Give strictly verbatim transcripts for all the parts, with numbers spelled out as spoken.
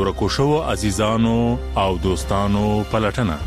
ورکو شو عزیزانو او دوستانو پلټنه.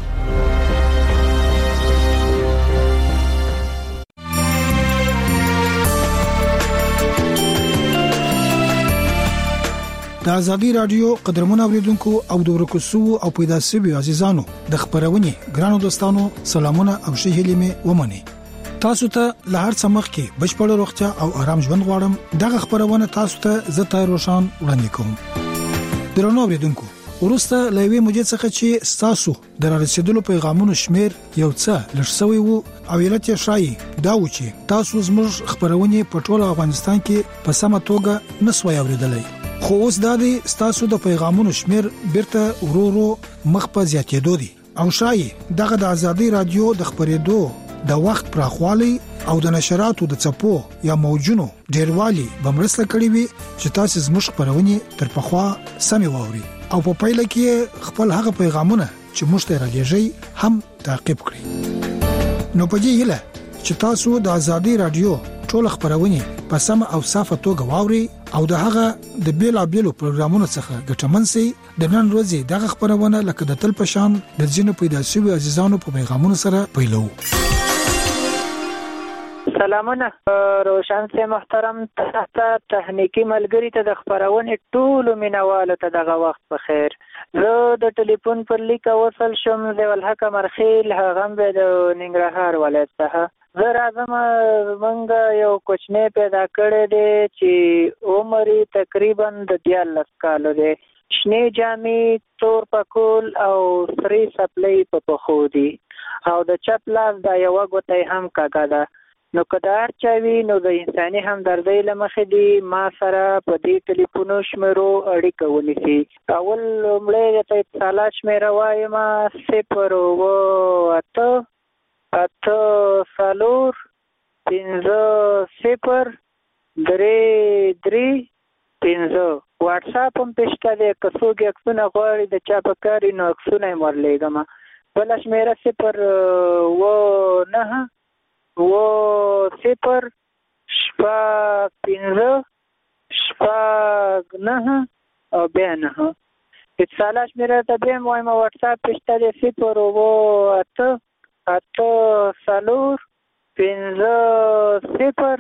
د ازادي رادیو قدرمن اوریدونکو او د ورکو سو او پیدا سوي عزیزانو د خبرونې ګرانو دوستانو سلامونه او ښه هیلې مې ومني. تاسو ته له هر څه مخکې بشپړ روغتیا او آرام ژوند غواړم. دغه خبرونه تاسو ته زه تای روشان وړاندې کوم. درنو اوریدونکو ورسته لوي موجه څخه چې تاسو د رسیدلو پیغامونو شمیر یو څه لږ شوی وو او علت یې شایي دا و چې تاسو زموږ خبرونه په ټول افغانستان کې په سمه توګه نسوي اوریدلای. خو اوس د دې ستاسو د پیغامونو شمیر بیرته ورو ورو مخ په زیاتېدو دي او شایي دغه د ازادي رادیو د خبرېدو د وخت پراخوالي او د نشراتو د چپو یا موجونو ډیروالي بمرسته کړی وي چې تاسو زموږ خبرونه تر پخوا سمې واوري او په پایله کې خپل هغه پیغامونه چې موږ ته راځي هم تعقیب کړئ. نو په دې هیله چې تاسو د ازادي رادیو ټول خبرونه په سم او صافه توګه واوري او د هغه د بیلا بیلو پروګرامونو څخه ګټمن سي. د نن ورځې دغه خبرونه لکه د تل پشان د ځینو پیدا شوی عزیزانو په پیغامونو سره پیلو. سلامونه روشن سي محترم تاسو تخنیکی ملګری ته د خبرونه ټول مینوالو ته دغه وخت په خیر. زه د ټلیفون پر لیک وصل شم د ولحق مرخیل هغه به د ننګرهار ولایت څخه. زه راځم منګه یو کوچنی پیدا کړی دی چې عمر تقریبا د دیارلس کالو دی. شنې جامې تور پکول او سری سپلی په پښو دي او د چپ لاس دا یوه ګوته هم کږه ده. نو که د هر چا وي نو د انساني همدردۍ له مخې دي ما سره په دې ټلیفونو شمیرو اړیکه ونیسي. اول لومړی درته اتصالات شمیره وایم صفر اوه اته اته څلور پنځه صفر درې درې پنځه. واټس اپ هم پېشته دی که څوک عکسونه غواړي د چا په کار وي نو عکسونه یې ورلیږم. بله شمیره صفر اوه نهه اوه صفر شپږ پنځه شپږ نهه او بیا نهه. اتصالات شمیره ته بیا هم وایم واټس اپ پېشته دی صفر اوه اته اته څلور پنځه صفر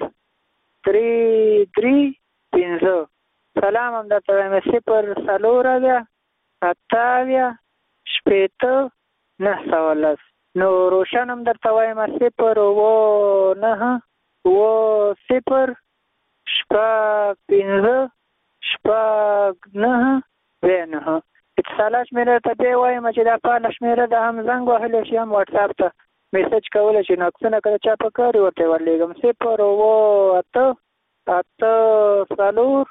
درې درې پنځه. سلام هم درته وایم صفر څلور اویا اته اویا شپېته نهه سوه لس. نو روشن هم درته وایم صفر اوه نهه اوه صفر شپږ پنځه شپږ نهه بیا نهه. اتصالات شمیره ته بیا وایم چې دا فعاله شمیره ده هم زنګ وهلی شي هم واټساپ ته میسج کولی شي نو عکسونه که د چا په کار وي ورته یې ورلیږم. صفر اوه اته اته څلور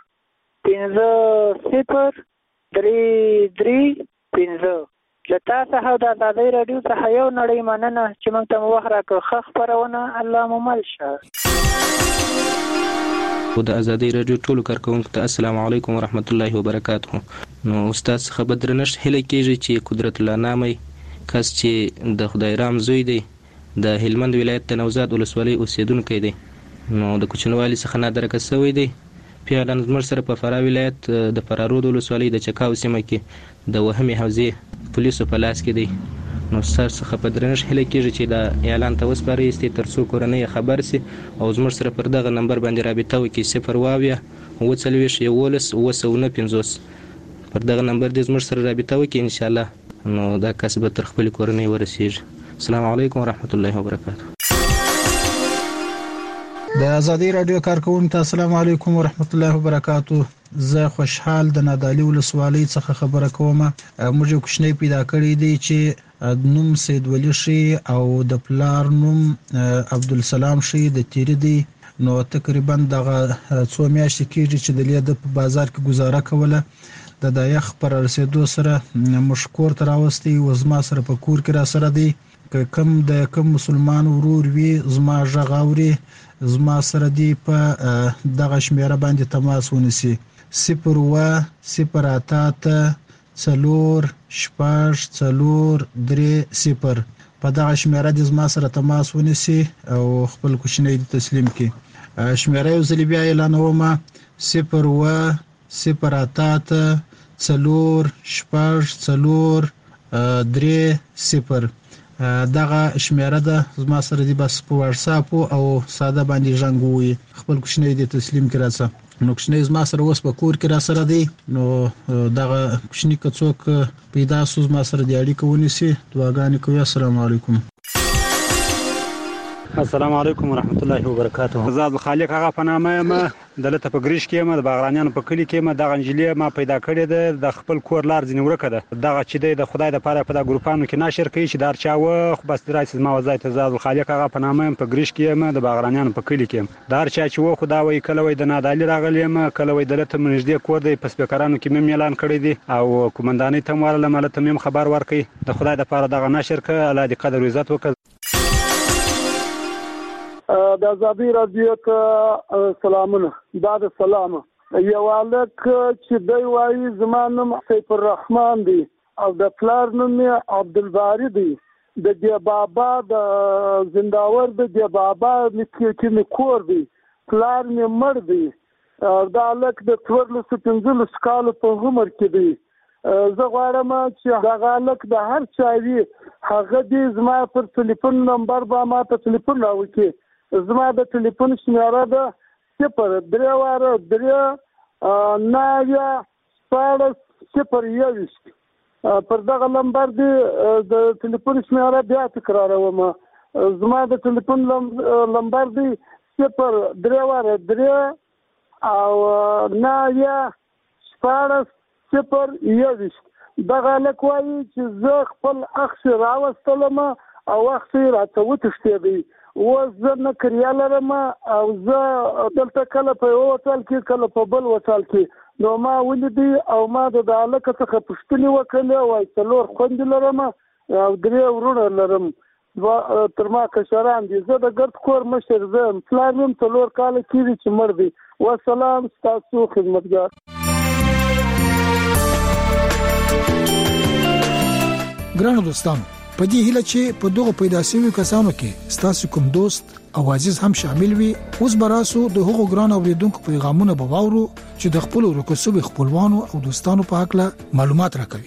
پنځه صفر درې درې پنځه. له تا څخه د ازادۍ راډیو څخه یو نړۍ مننه چې موږ ته مو وخت راکړ. ښه خپرونه الله مو مل شه. او د ازادۍ راډیو ټولو کارکوونکو ته السلام علیکم ورحمت الله وبرکاته. نو استاد څخه به درنښت هیله کېږي چې قدرت الله نامي کس چې د خدای رام زوی دی د هلمند ولایت د نوزاد ولسوالۍ اوسیدونکی دی نو د کوچنوالي څخه نادرکه شوی دی. فعلا زموږ سره په فراه ولایت د فرارود ولسوالۍ د چکاو سیمه کې د وهمي حوزې پولیسو په لاس کې دی. نو ستاسو څخه په درنښت هیله کېږي چې دا اعلان ته وسپارئ تر څو کورنۍ خبر سي او زموږ سره پر دغه نمبر باندې رابطه وکړي صفر اووه اووه څلوېښت یولس اووه سوه نه پنځوس. پر دغه نمبر دې زموږ سره رابطه وکړي انشاءالله نو دا کس به تر خپلې کورنۍ ورسېږي. السلام علیکم ورحمت الله وبرکاته. د ازادي رادیو کارکوونکو ته السلام علیکم ورحمت الله وبرکاته. زه خوشحال د نادعلي ولسوالۍ څخه خبره کوم. موږ یو کوچنی پیدا کړی دی چې نوم سید ولی شي او د پلار نوم عبدالسلام شي د تیری دی. نو تقریبا دغه څو میاشتې کېږي چې د لید په بازار کې گزاره کوله. د دایخ پر رسیدو سره مشکور تر اوستي وزما سره په کور کې را سره دی. که کم د کم مسلمان ورور وي زما ژغ اوري زما سره دی په دغه شمیره باندې تماس ونیسي. صفر اووه صفر اته اته څلور شپږ څلور درې صفر. په دغه شمیره د زما سره تماس ونیسي او خپل کوچنی تسلیم کړي. شمیره یو ځل بیا اعلانوم صفر اووه صفر اته اته څلور شپږ څلور درې صفر. دغه شمیره ده زما سره دی، بس په واتس اپ او ساده باندې ژوند وي. خپل کوشنۍ دې تسلیم کړه څه نو کوشنۍ زما سره اوس په کور کې را سره دی. نو دغه کوشنۍ که څوک پیدا سو زما سره دی اړیکه ونیسي. دعاګانې کوي. السلام علیکم. السلام علیکم ورحمت الله وبرکاته. زاد خالق هغه په نامه ما دلته په ګریش کې ما د باغرانیانو په کلی کې ما د انجلې ما پیدا کړې ده. د خپل کور لار ځنی ورکه ده. دغه چې د خدای د پاره په د ګروپانو کې نشر کوي چې دار چا و خو بس درایس ما وځي ته زاد خالق هغه په نامه په ګریش کې ما د باغرانیانو په کلی کې دار چا چې و خدا وای کله وای د نادالي راغلی ما کله وای دلته منځدې کور دی په سپیکرانو کې مې اعلان کړی دی او کومندانې ته ورله ملته مې خبر ورکړي د خدای د پاره دغه نشر ک الله دې قدر عزت وکړي. د آزادی رادیو ته سلامونه. دا د سلام یو الک چې دی وایي زما نوم سیف الرحمن دی او د پلار نوم یې عبدالباری دی. د دې بابا د زنداور د دې بابا کې مې کور دی. پلار مې مړ دی. دا الک د څوارلسو پنځلسو کالو په عمر کې دی. زه غواړم چې دغه الک د هر چا وي هغه دې زما پر ټلیفون نمبر به ما ته ټلیفون راوکړي. زما د ټلیفون شمیره ده صفر درې واره درې نوي شپاړس صفر یوویشت. پر دغه نمبر دی د ټلیفون شمیره بیا تکراروم. زما د ټلیفون نمبر دی صفر درې واره درې او نوي شپاړس صفر یوویشت. دغه هلک وایي چې زه خپل اخ راوستلم او اخ راته وتښتېدی. اوس زه نه کریا لرم او زه دلته کله په یو هوټل کې کله په بل هوټل کې نو ما ولیدی او ما د هلکه څخه پوښتنې وکړلې. وایي څلور خویندې لرم او درې ورونه لرم تر ما کشران دي. زه د ګرد کور مشر زه یم. پلار مې هم څلور کاله کېږي چې مړ دی. وسلام ستاسو خدمتګار. ګرانو دوستانو په دې هیله چې په دغه پیدا شویو کسانو کې ستاسو کوم دوست او عزیز هم شامل وي. اوس براسو د هغو ګران اوریدونکو پیغامونه به واورو چې د خپل ورکوسوي خپلوانو او دوستانو په حق له معلومات راکوي.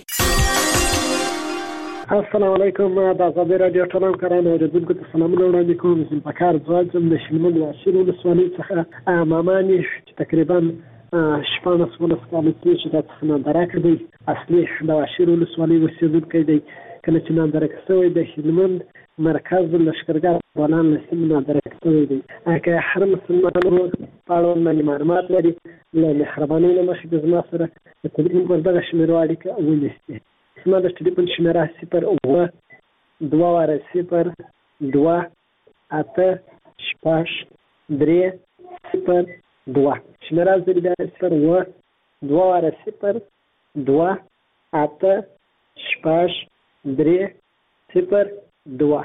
السلام علیکم. د آزادی رادیو ټولنې کارانو اوریدونکو ته سلامونه وړاندې کوم. زه په کار ځم د شلمن واشیر ولسوالۍ څخه مامانی چې تقریبا شپږ ولس کال کې چې د څخه درک دی اصلي د واشیر ولسوالۍ اوسیدونکی دی. کله چې نادرک شوی د هلمند مرکز لشکرګاه بولان لسیم نادرک شوی دی. که هر مسلمان په اړه باندې معلومات لري له مهربانۍ نه مخکې د زما سره د تلیفون پر دغه شمیرو اړیکه ونیسي. زما د ټلیفون شمیره صفر اووه دوه واره صفر دوه اته شپږ درې صفر دوه. شمیره زه بیا صفر اووه دوه واره صفر دوه اته شپږ درې صفر دوه.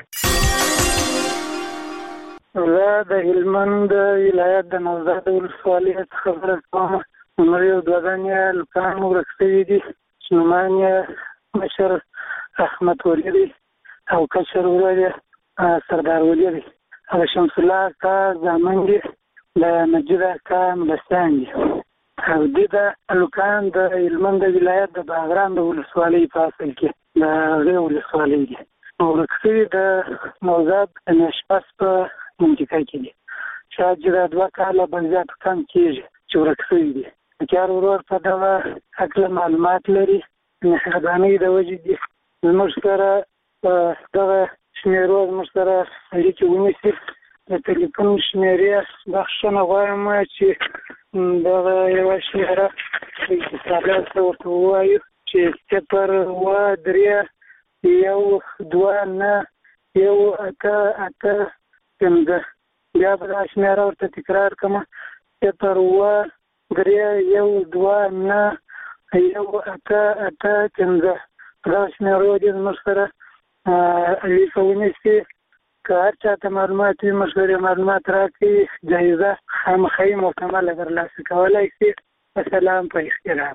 زه د هلمند ولایت د نوزاد ولسوالۍ څخه خبره کوم. عمر یو دوه دانې لوکان ورک شوي دي. نومان یې مشر احمد ولی دی او کشر ورور یې سردار ولی دی. هغه شمس الله اکا زامن دي د مجید اکا ملستان دي او دې د لوکان د هلمند ولایت د باغران د ولسوالۍ په اصل کې د هغې ولسوالۍ دي. ورک شوي د نوزاد د نشپس په منطقه کې دي. شاید چې دا دوه کاله بل زیات کم کېږي چې ورک شوي دي. د کار ورور په دغه هکله معلومات لري. مهربانۍ د وجې دي زموږ سره په دغه شمېرو زموږ سره اړیکې ونیسي. د ټلیفون شمېرې بخښنه غواړم چې دغه یوه شمېره په اتصالات ته ورته ووایو چې صفر اووه درې یو دوه نه یو اته اته پنځه. بیا به دا شمېره ورته تکرار کړم صفر اووه درې یو دوه نه یو اته اته پنځه. په دغه شمېرو دې زموږ سره اړیکه ونیسي. که هر چا ته معلومات وي موږ سره معلومات راکړي جایزه خامخا مکمله ترلاسه کولی شي. السلام په احترام.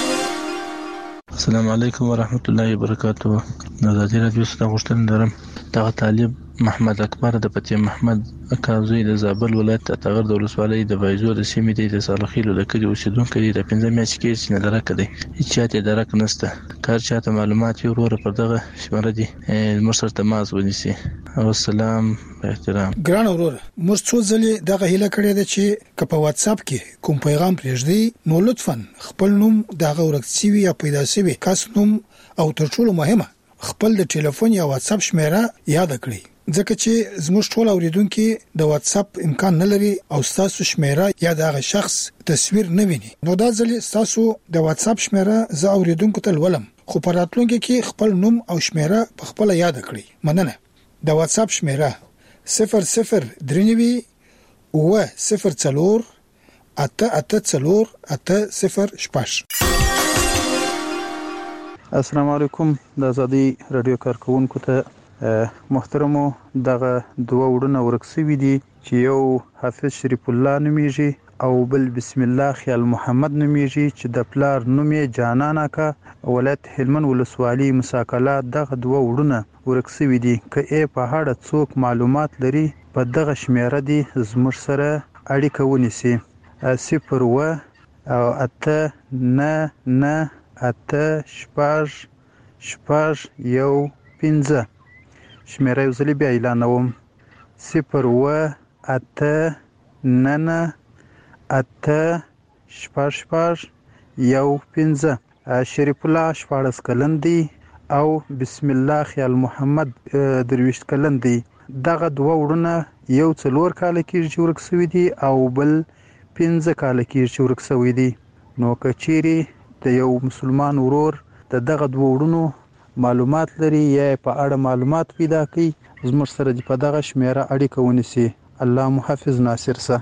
السلام علیکم ورحمت الله وبرکاته. د آزادی رادیو څخه غوښتنه لرم دغه طالب محمد اکبر د پتی محمد کازوی د زابل ولایت اتغر د ولسوالۍ د بایزو د سیمې د سالخیلو د کلی اوسیدونکو دی د پنځه میاشتې کې چې نه درک دی هیڅ چاته درک نشته کار چاته معلومات یو ورور پر دغه شماره دي موږ سره تماس ونیسي او سلام احترام ګران ورور موږ څو ځلې دغه هیله کړې ده چې که په واتس اپ کې کوم پیغام پرېږدي نو لطفا خپل نوم دغه ورکسي یا پیدا سوي کس نوم او تر ټولو مهمه خپل د ټلیفون یا واتس اپ شمیره یاد کړئ ځکه چې زموږ ټول اوریدونکو د واتس اپ امکان نه لري او تاسو شمیره یا دغه شخص تصویر نه ویني نو دا ځلې تاسو د واتس اپ شمیره زه اوریدونکو ته ولم خو په راتلونکي کې خپل نوم او شمیره په خپل یاد کړئ مننه د واتس اپ شمیره صفر صفر درنوي و صفر څلور اته اته څلور اته صفر شپږ. السلام علیکم د ازادي رادیو کارکونکو ته محترمو دغه دوه وړونه ورکسوي دي چې یو حافظ شریف الله نومیږي او بل بسم الله خیال محمد نومیږي چې د پلار نوم یې جانان اکا ولایت هلمند ولسوالۍ مساکله دغه دوه وړونه ورکسوي دي که ای په هړه څوک معلومات لري په دغه شمیره دي زموږ سره اړیکه ونیسي صفر و او اته نه نه اته شپږ شپږ یو پنځه شمیره یو ځلې بیا اعلانوم صفر و اته نه نه اته شپږ شپږ یو پنځه شریف الله شپاړس کلن دی او بسم الله خیال محمد درویشت کلن دی دغه دوه وړونه یو څلور کال کې چې ورک شوی دي او بل پنځه کال کې چې ورک شوی دي نو کچيري د یو مسلمان ورور د دغه دوه وړونو معلومات لري یا په اړه معلومات پیدا کړي زموږ سره د په دغه شمیره اړیکه ونیسي الله محافظ ناصر سه.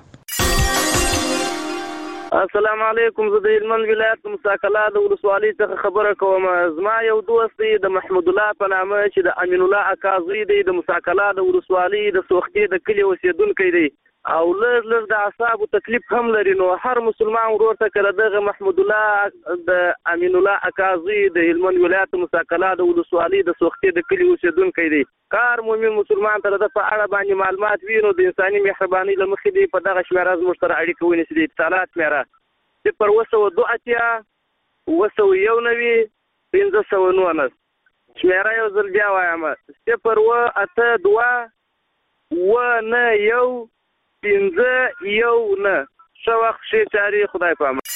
السلام علیکم زه د هلمند ولایت مساکله د ولسوالۍ څخه خبره کوم زما یو دوست دی د محمود الله په نامه چې د امین الله اکازوی دی د مساکله د ولسوالۍ د سوختې د کلی اوسیدونکی دی او لږ لږ د اعصابو تکلیف هم لري نو هر مسلمان ورور ته کړه دغه محمود الله د امین الله اکازوی د هلمند ولایت مساکله د ولسوالۍ د سوختې د کلی اوسیدونکی دی کار مومن مسلمان ته د په اړه باندې معلومات وینو د انساني مهرباني له مخې دی په دغه شمیره زموږ سره اړیکه ونیسي د اتصالات شمیره صفر اوه سوه دوه اتیا اوه سوه یو نوي پنځه سوه نولس شمیره یو ځل بیا وایم صفر اوه اته دوه اوه نه یو پنځه یو نه ښه وخت ښې چارې خدای په امان.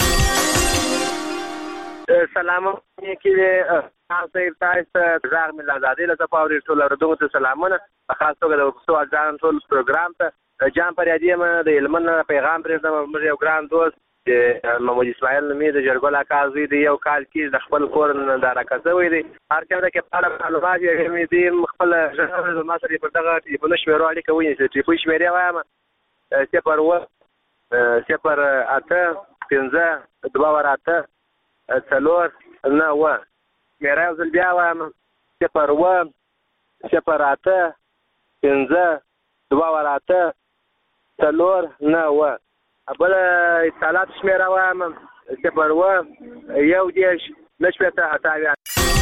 سلام کې تاسو تاسو زغ مل آزادۍ له پاوري ټول اوردونکو ته سلامونه په خاص توګه د وسو ځان ټول پروګرام ته جام پر یادې ما د علمن پیغام پرېږدم موږ یو ګران دوست محمد اسماعیل نومي د جرګل اکازوی دی یو کال کې د خپل کور نه دا راکځوي دی هر چا د کې په معلومات یې مې دي خپل ژغ ما سره په دغه ټلیفون شمیره اړیکه ونیسي ټلیفون شمیره وایم صفر و صفر اته پنځه دوه ور اته څلور نه و شمیره یو ځل بیا وایم صفر و صفر اته پنځه دوه ور اته څلور نه و بل اتصالات شمیره وایم صفر و یو دېرش نه شپېته اته اویا.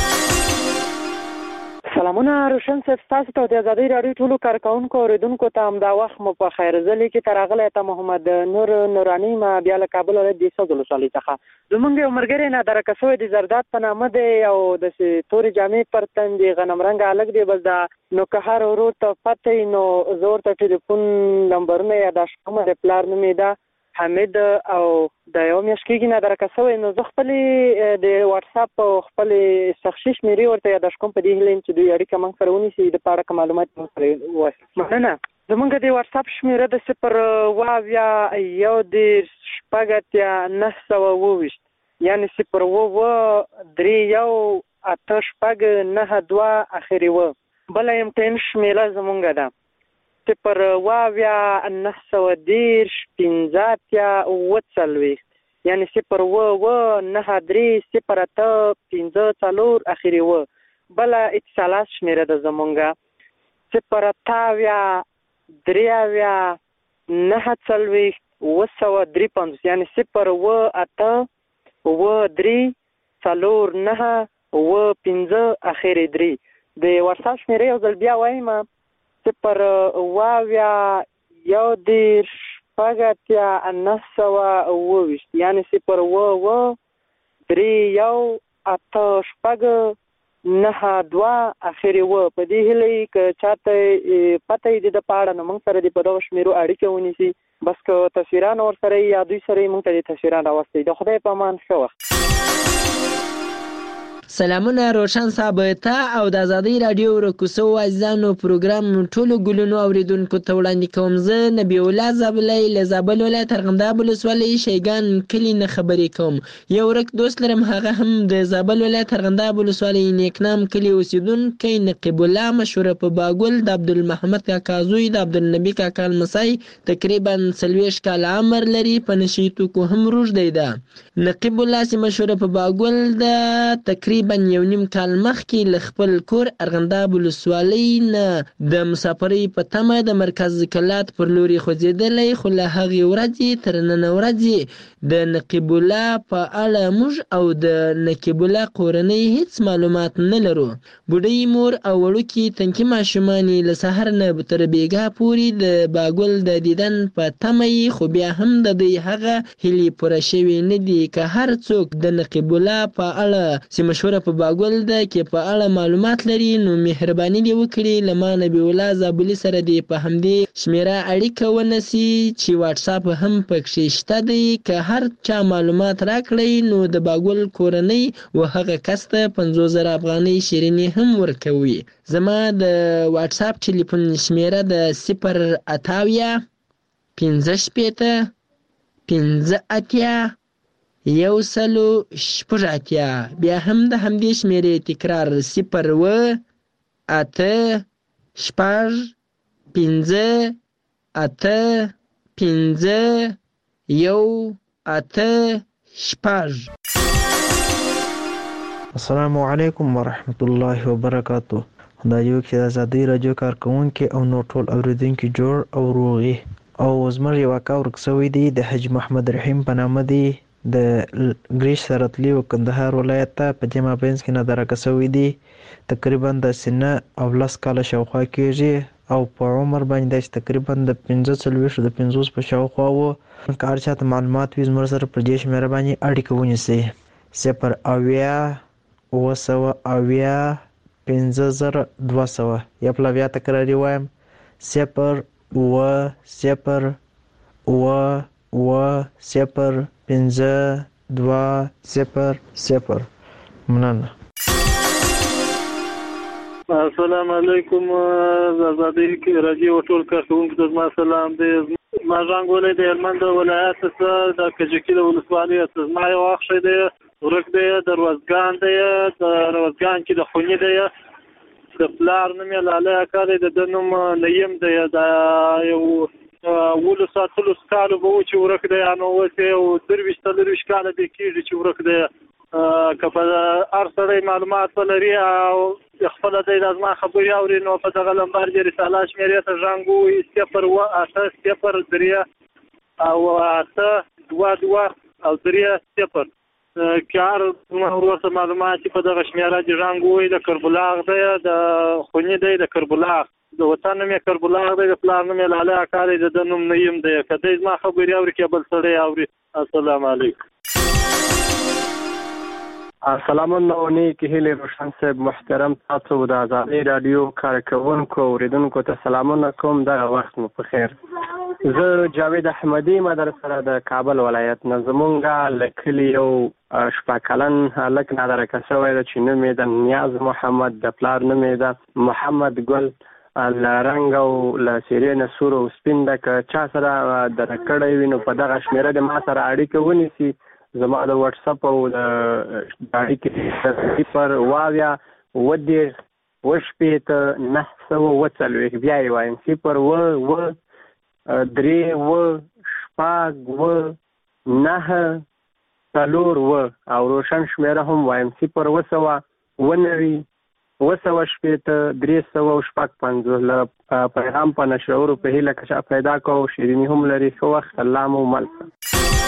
سلامونه روشن صاحب تاسو ته د ازادۍ راډیو ټولو کارکونکو اوریدونکو ته همدا وخت مو په خیر ځلې کې ته راغلی ته محمد نور نوراني ما بیا له کابل ولایت د سوځ ولسوالۍ څخه زمونږ یو ملګری نادرکه شوی د زرداد په نامه دی او داسې تورې جامې پر تن دی غنم رنګه هلک دی بس دا نو که هر ورور ته پته وي نو زه ورته ټلیفون نمبرونه یاداشت کوم د پلار نوم یې ده حمید او د یو میاشت کېږي نادرکه شوی نو زه خپلې د واتس اپ او خپلې شخصي شمېرې ورته یاداشت کوم په دې هیله یم چې دوی اړیکه موږ سره ونیسي د په اړه معلومات موږ سره ووایي. مننه. زمونږ د واتس اپ شمېره د صفر اوه اویا یو دېرش شپږ اتیا نهه سوه اووه ویشت یعنې صفر اوه اوه درې یو اته شپږ نهه دوه اخري اوه بله ایم ټین شمېره زمونږ ده صفر اوه اویا نهه سوه دېرش پنځه اتیا اووه څلوېښت یعنې صفر اوه اوه نهه درې صفر اته پنځه څلور اخري اوه بله اتصالات شمېره ده زمونږ صفر اته اویا درې اویا نهه څلوېښت اووه سوه درې پنځوس یعنې صفر اوه اته اووه درې څلور نهه اووه پنځه اخري درې د واتس اپ شمیرې یو ځل بیا وایم صفر اوه اویا یو دېرش شپږ اتیا نهه سوه اوه ویشت یعنې صفر اوه اوه درې یو اته شپږ نهه دوه اخر اوه. په دې هیله که چاته پته یې د په اړه نو موږ سره دې په دغو شمیرو اړیکه ونیسي. بس که تصویران ورسره یا دوی سره یې موږ ته د تصویران راوستئ. د خدای په امان ښه وخت. سلامونه روشن صاحب، ته او د ازادۍ راډیو ورکوسو عزیزانو پروګرام ټولو ګلونو اوریدونکو ته وړاندې کوم. زه نبی الله زابلی له زابل ولایت ارغنداب ولسوالۍ شیګان کلي نه خبرې کوم. یو ورک دوست لرم، هغه هم د زابل ولایت ارغنداب ولسوالۍ نیکنام کلي اوسیدونکی نقیب الله مشهوره په باګل د عبدالمحمد کاکا زوی د عبدالنبي کاکا لمسی تقریبا څلوېښت کاله عمر لري، په نشي توکو هم روږدی ده. نقیب الله چې مشهوره په باګل ده تقریبا یو نیم کال مخکې له خپل کور ارغنداب ولسوالۍ نه د مسافرۍ په تمه د مرکز کلات پر لوري خوځېدلی، خو له هغې ورځې تر نن ورځې د نقیب الله په اړه موږ او د نقیب الله کورنۍ هیڅ معلومات نه لرو. بوډۍ مور او وړوکي تنکي ماشومان یې له سهار نه تر بیګا پورې د باګل د دیدن په تمه یې، خو بیا هم د دوی هغه هیلې پوره شوې نه دي. که هر څوک د نقیب الله په اړه چې مشهوره په باګل ده کې په اړه معلومات لري نو مهرباني دې وکړي له ما نبی الله زابلي سره دې په همدې شمیره اړیکه ونیسي چې واتس اپ هم پکې شته دی. که هر چا معلومات راکړی نو د باګل کورنۍ و هغه کس ته پنځوس زره افغانۍ شیریني هم ورکوي. زما د واتس اپ ټلیفون شمیره د صفر اته اویا پنځه شپېته پنځه اتیا یو سلو شپږ اتیا. بیا هم د همدې شمیرې تکرار صفر اوه اته شپږ پنځه اته پنځه یو اته شپږ. السلام علیکم ورحمت الله وبرکاتو. خدای دې وکړي د ازادۍ راډیو کارکوونکي او نور ټول اورېدونکي جوړ او روغ او زموږ یو اکا ورک سوی دی د حاجي محمد رحیم په نامه دی د ګریش سرتلی و کندهار ولایت ته په دې مابینځ کې نادرکه سوی دی. تقریبا د سنه او لس کاله شاوخوا کېږي او په عمر باندې داسې تقریبا د پنځه څلوېښتو د پنځوس په شاوخوا و. که هر چاته معلومات وي زموږ سره پر دې شمېره باندې اړیکه ونیسئ. صفر اویا اوه سوه اویا پنځه زره دوه سوه. یا پله بیا تکراري وایم صفر اوه صفر اوه اوه صفر پنځه دوه صفر صفر. مننه. السلام علیکم. ازادۍ راډیو ټول کارکوونکو ته زما سلام دی. زما ژوندولی د هلمند ولایت څخه د کجکي د ولسوالۍ څخه. زما یو اخښی دی ورک دی د روزګان دی د روزګان کې د خوني دی. د پلار نوم یې لالی اکا دی، د ده نوم نیم دی. دا یو اوولس اتلس کالو به و چې ورک دی، نو اوس یې یو درویشت څلرویشت کاله دې کېږي چې ورک دی. که په هر سړی معلومات ولري او خپله دی د زما خبرې اوري نو په دغه لمبر د رساله شمېرې ته زنګ ووهي صفر اوه اته صفر درې او اته دوه دوه او درې صفر. که هر ورور ته معلومات چې په دغه شمېره دې زنګ ووهي. د کربلاغ دی، د خوني دی، د کربلاغ د وطن نوم یې کربلاغ دی، د پلار نوم یې لالی اکا دی، د ده نوم نیم دی. که دی زما خبرې اوري که بل سړی اوري. السلام علیکم. سلامونه او نیکې هیلې روشن صاحب محترم، تاسو د ازادۍ راډیو کارکوونکو اوریدونکو ته سلامونه کوم. دغه وخت مو په خیر. زه جاوید احمدي یم در سره د کابل ولایت نه. زمونږ له کلي یو شپږ کلن هلک نادرکه شوی ده چې نوم یې د نیاز محمد، د پلار نوم یې د محمد ګل. له رنګ او له څېرې نه سور او سپین ده. که چا سره دره کړی وي نو په دغه شمېره د ما سره اړیکه ونیسي. زما د واتس اپ او د اړیکې صفر اوه اویا اوه دېرش اوه شپېته نهه سوه اوه څلوېښت. بیا یې وایم صفر اوه اوه درې اوه شپږ اوه نهه څلور اوه او روشن شمېره هم وایم صفر اوه سوه اوه نوي اوه سوه شپېته درې سوه او شپږ پنځوس. له پیغام په نشرولو په هیله که چا پیدا کړو شیریني هم لري. ښه وخت. الله مو مل کړه.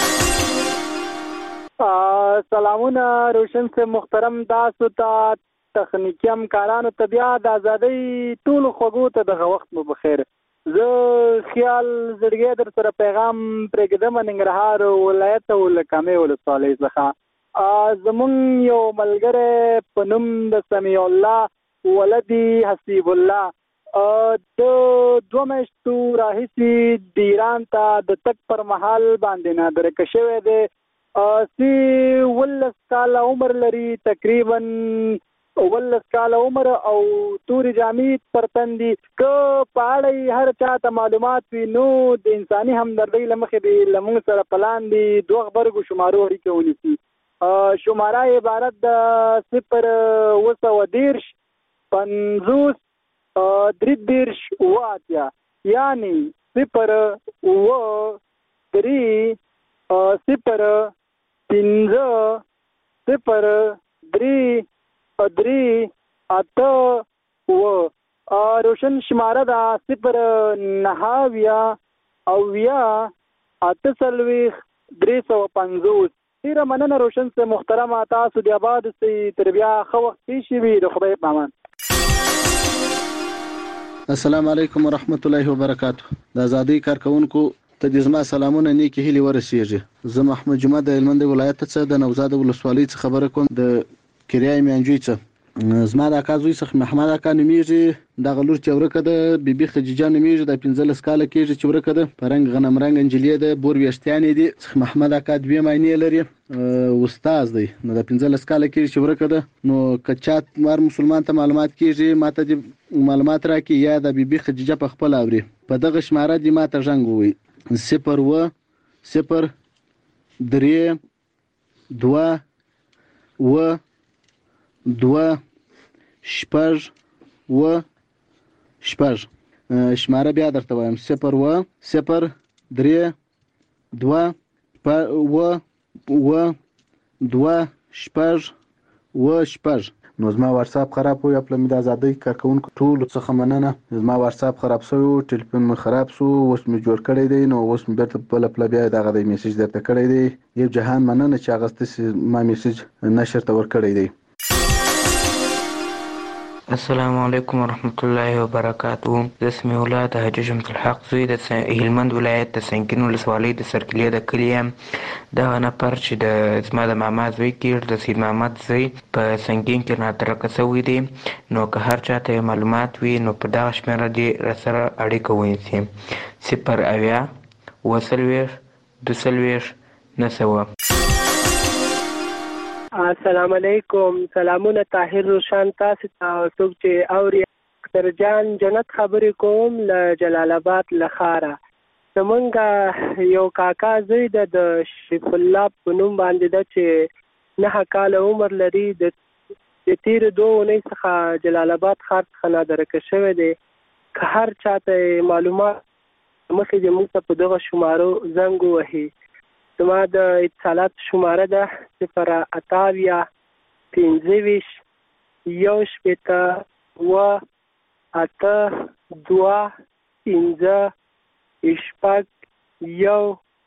سلامونه روشن سے محترم. تاسو ته تخنیکی همکارانو ته بیا د ازادۍ ټولو خوږو ته دغه وخت مو بخیر. زه خیال زړګی در سره پیغام پرېږدم ننګرهار ولایت او له کامې ولسوالۍ څخه. زمونږ یو ملګری په نوم د سمیع الله ولدي حسیب الله د دوه میاشتو راهیسې د ایران ته د تګ پر مهال باندې نادرکه شوی دی. سی ولس کاله عمر لري، تقریبا ولس کاله عمر او تورې جامې پر تن دي. که په اړه هر چا ته معلومات وي نو د انساني همدردۍ له مخې د له موږ سره په لاندې دوه غبرګو شمارو اړیکې ونیسي. شماره عبارت د صفر اوه سوه دېرش پنځوس درې دېرش اوه اتیا، یعنې صفر اوه درې صفر پنځه صفر درې درې اته اوه. روشن شماره ده صفر نهه اویا اویا اته څلوېښت درې سوه پنځوس. ډېره مننه روشن صاحب محترمه، تاسو د آباد اوسئ، تر بیا ښه وخت تېر شي وي، د خدای په امان. السلام علیکم ورحمت الله وبرکاتو. د ازادۍ کارکونکو ته د زما سلامونه نیکې هیلې ورسیږي. زه محمد جمعه د هلمند ولایت څخه د نوزاد ولسوالۍ څخه خبره کوم، د کریای میانجوی څخه. زما د اکا زوی څخه محمد اکا نومیږي، دغه لور چې ورکه ده بیبي خدیجه نومیږي، د پنځلس کاله کېږي چې ورکه ده، په رنګ غنم رنګ نجلۍ ده، بور ویښتانې دي. څخه محمد اکا دوې معنی لري، استاد دی، نو د پنځلس کاله کېږي چې ورکه ده. نو که چا مار مسلمان ته معلومات کېږي ماته دې معلومات راکړي، یا د بیبي خدیجه په خپل اوري په دغه شماره دې ماته ژنګ ووایي صفر اوه صفر درې دوه اوه دوه شپږ اوه شپږ. شماره بیا درته وایم صفر اوه صفر درې دوه اوه اوه دوه شپږ اوه شپږ. نو زما واتساپ خراب و یا پله مې د ازادۍ کارکونکو ټولو څخه مننه. زما واتساپ خراب شوی و، ټلیفون مې خراب شو، اوس مې جوړ کړی دی، نو اوس مې بیرته بله پله بیا دغه د میسج درته کړی دی. یو جهان مننه چې هغه ستاسې ما میسج نشر ته ورکړی دی. السلام علیکم ورحمت الله وبرکاته. زه سمیع الله د حاجي شمس الحق زوی د هلمند ولایت د سنګین ولسوالۍ د سرکلي د کلي یم. دغه نفر چې د زما د ماما زوی کېږي، د سید محمد زوی، په سنګین کې ناترکه شوی دی. نو که هر چا ته معلومات وي نو په دغه شمېره دې راسره اړیکه ونیسي، صفر اویا اوه څلوېښت دوه څلوېښت نهه سوه. السلام علیکم. سلامونه طاهر روشن تاسو ته څوک چې اوري. اختر جان جنت خبرې کوم له جلال آباد له ښاره. زمونږ یو کاکا زوی ده د شریف الله په نوم باندې ده چې نهه کاله عمر لري. د تېرې دوه اونۍ څخه جلال آباد ښار څخه نادرکه شوی دی. که هر چا ته معلومات مخکې دې موږ ته په دغه شمارو زنګ ووهي. زما د اتصالات شماره ده صفر اته اویا پنځه ویشت یو شپېته اوه اته دوه پنځه شپږ یو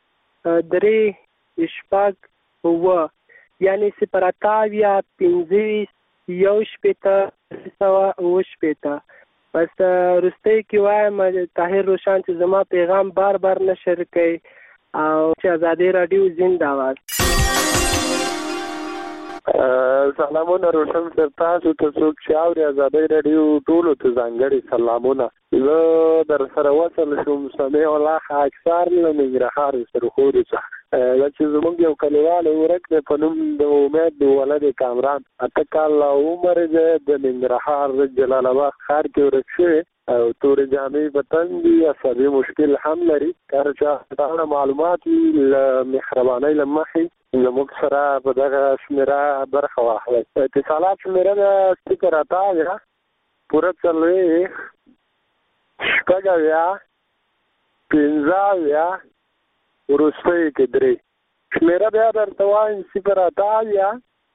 درې شپږ اوه، یعنې صفر اته اویا پنځه ویشت یو شپېته درې سوه اوه شپېته. بس وروستۍ کې وایم طاهر روشن چې زما پیغام بار بار نشر کوي او چې ازادۍ راډیو زنده باد. سلامونه روشن صاحب، تاسو ته څوک چې اوري ازادۍ راډیو ټولو ته ځانګړي سلامونه. زه در سره وصل شوم سمیع الله خاکسار له ننګرهار سرخوري څخه. دا چې زموږ یو کلیوال ورک دی په نوم د امید د ولد کامران، اته کاله عمر دی، د ننګرهار جلال آباد ښار کې ورک شوی او تورې جامې په تن دي، عصبي مشکل هم لري. که هر چا په اړه معلومات وي له مهربانۍ له مخې زموږ سره په دغه شمېره برخه واخلئ. اتصالات شمېره ده صفر اته اویا پوره څلوېښت شپږ اویا پنځه اویا وروستۍ کې درې. شمېره بیا درته وایم صفر اته اویا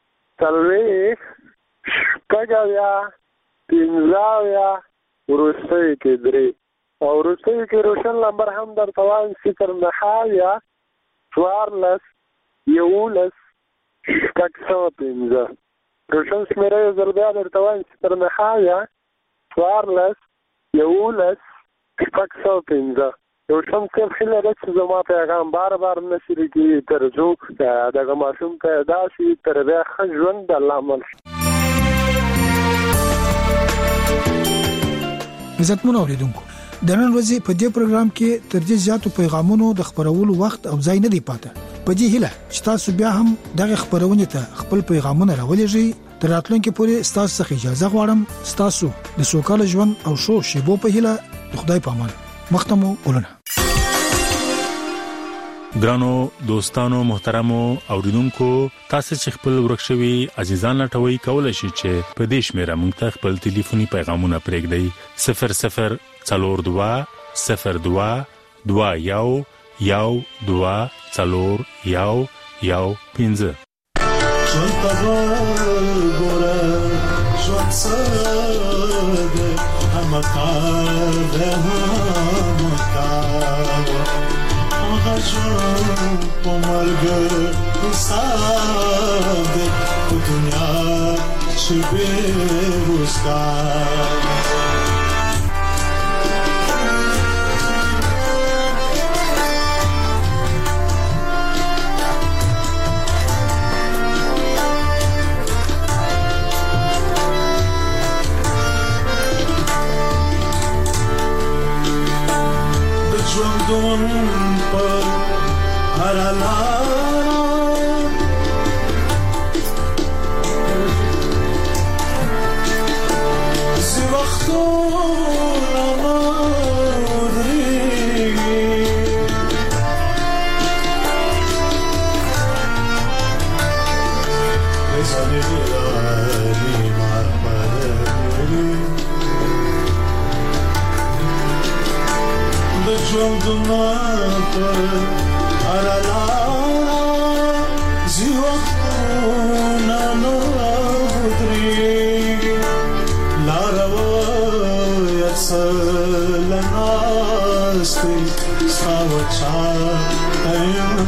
څلوېښت شپږ اویا پنځه اویا وروستۍ کې درې، او وروستۍ کې روشن نمبر هم درته وایم صفر نهه اویا څوارلس یولس شپږ سوه پنځه. روشن شمیره یو ځل بیا درته وایم صفر نښه اویا څوارلس یولس شپږ سوه پنځه روشن صاحب ښه لري چې زما پیغام بار بار نشي رسېږي تر څو دغه ماشوم ته داسې تر بیا ښه ژوند د الله عمل شي. عزتمن اوریدونکو د نن ورځې په دې پروګرام کې تر دې زیاتو پیغامونو د خبرولو وخت او ځای نه دی پاتې. په دې هیله چې تاسو بیا هم دغه خبرونه ته خپل پیغامونه راولېږئ. تر راتلونکي پورې تاسو څخه اجازه غواړم. تاسو د سوکاله ژوند او شو شیبو په هیله د خدای په امان. مختمو ولونه. ګرانو دوستانو محترمو اوریدونکو تاسو چې خپل ورکشوي عزیزان لټوي کولای شئ چې په دې شمیره مونږ ته خپل ټلیفوني پیغامونه پرېږدئ صفر صفر څلور دوه صفر دوه دوه یو یو دوه څلور یو یو پنځه. چلتا ګوره ژوند سره هم کار ده هم کار هغه ژوند په مرګ حساب ده په دنیا چې بې روزګار ژوندون په هر لار زی وختونه ودرېږي زلېلاني مارپرې د ژوندونه په هر لار زی وختونه ودرېږي لاره وایه څه له ناستې ستا وچا ته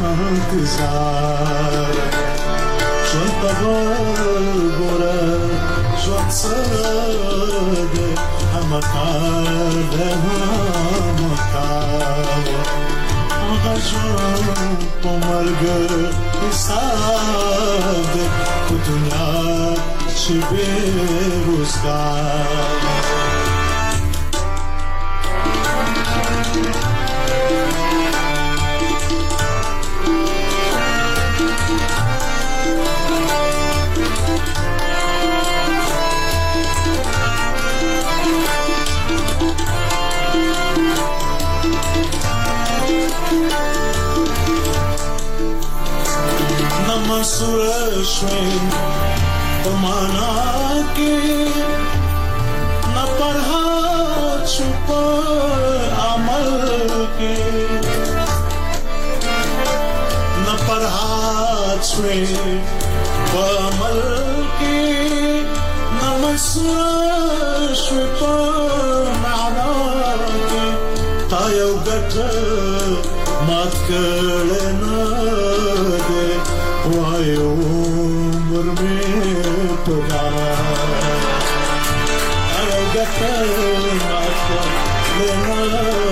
انتظار ژوند ته ګوره ژوند سره دی هم کار دی هم کار هغه ژوند په مرګ حساب دی په دنیا چې بې روزګار مسوره شوی په معنا کې نه فرحت شو په عمل کې نه فرحت شوی په عمل کې نه مسوره شوی په معنا کې تا یو ګټ مات کړه نه وای عمر می پدا او ګټه ماته لنه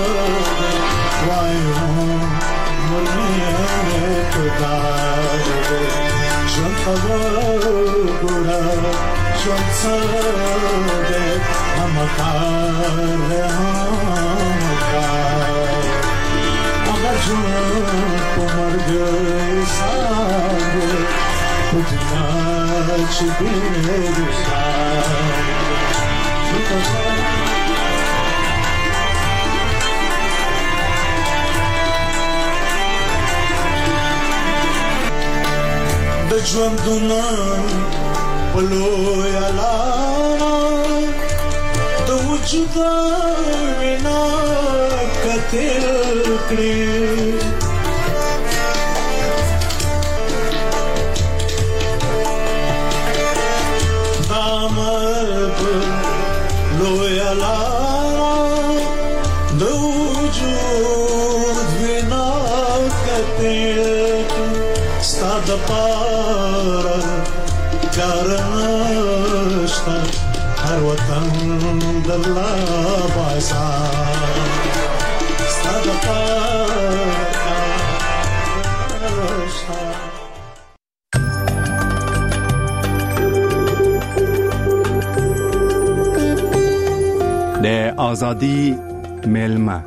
وای عمر می پدا ژوند په ګوره ژوند سره هم کار هم کار هغه ژوند په مرګ Putna chibirsa د ژوندونه پلویا لاره د وجود وینا کتل کړي د پاره چارشتا هر وطن دلا باسا صدقه د ازادي ملما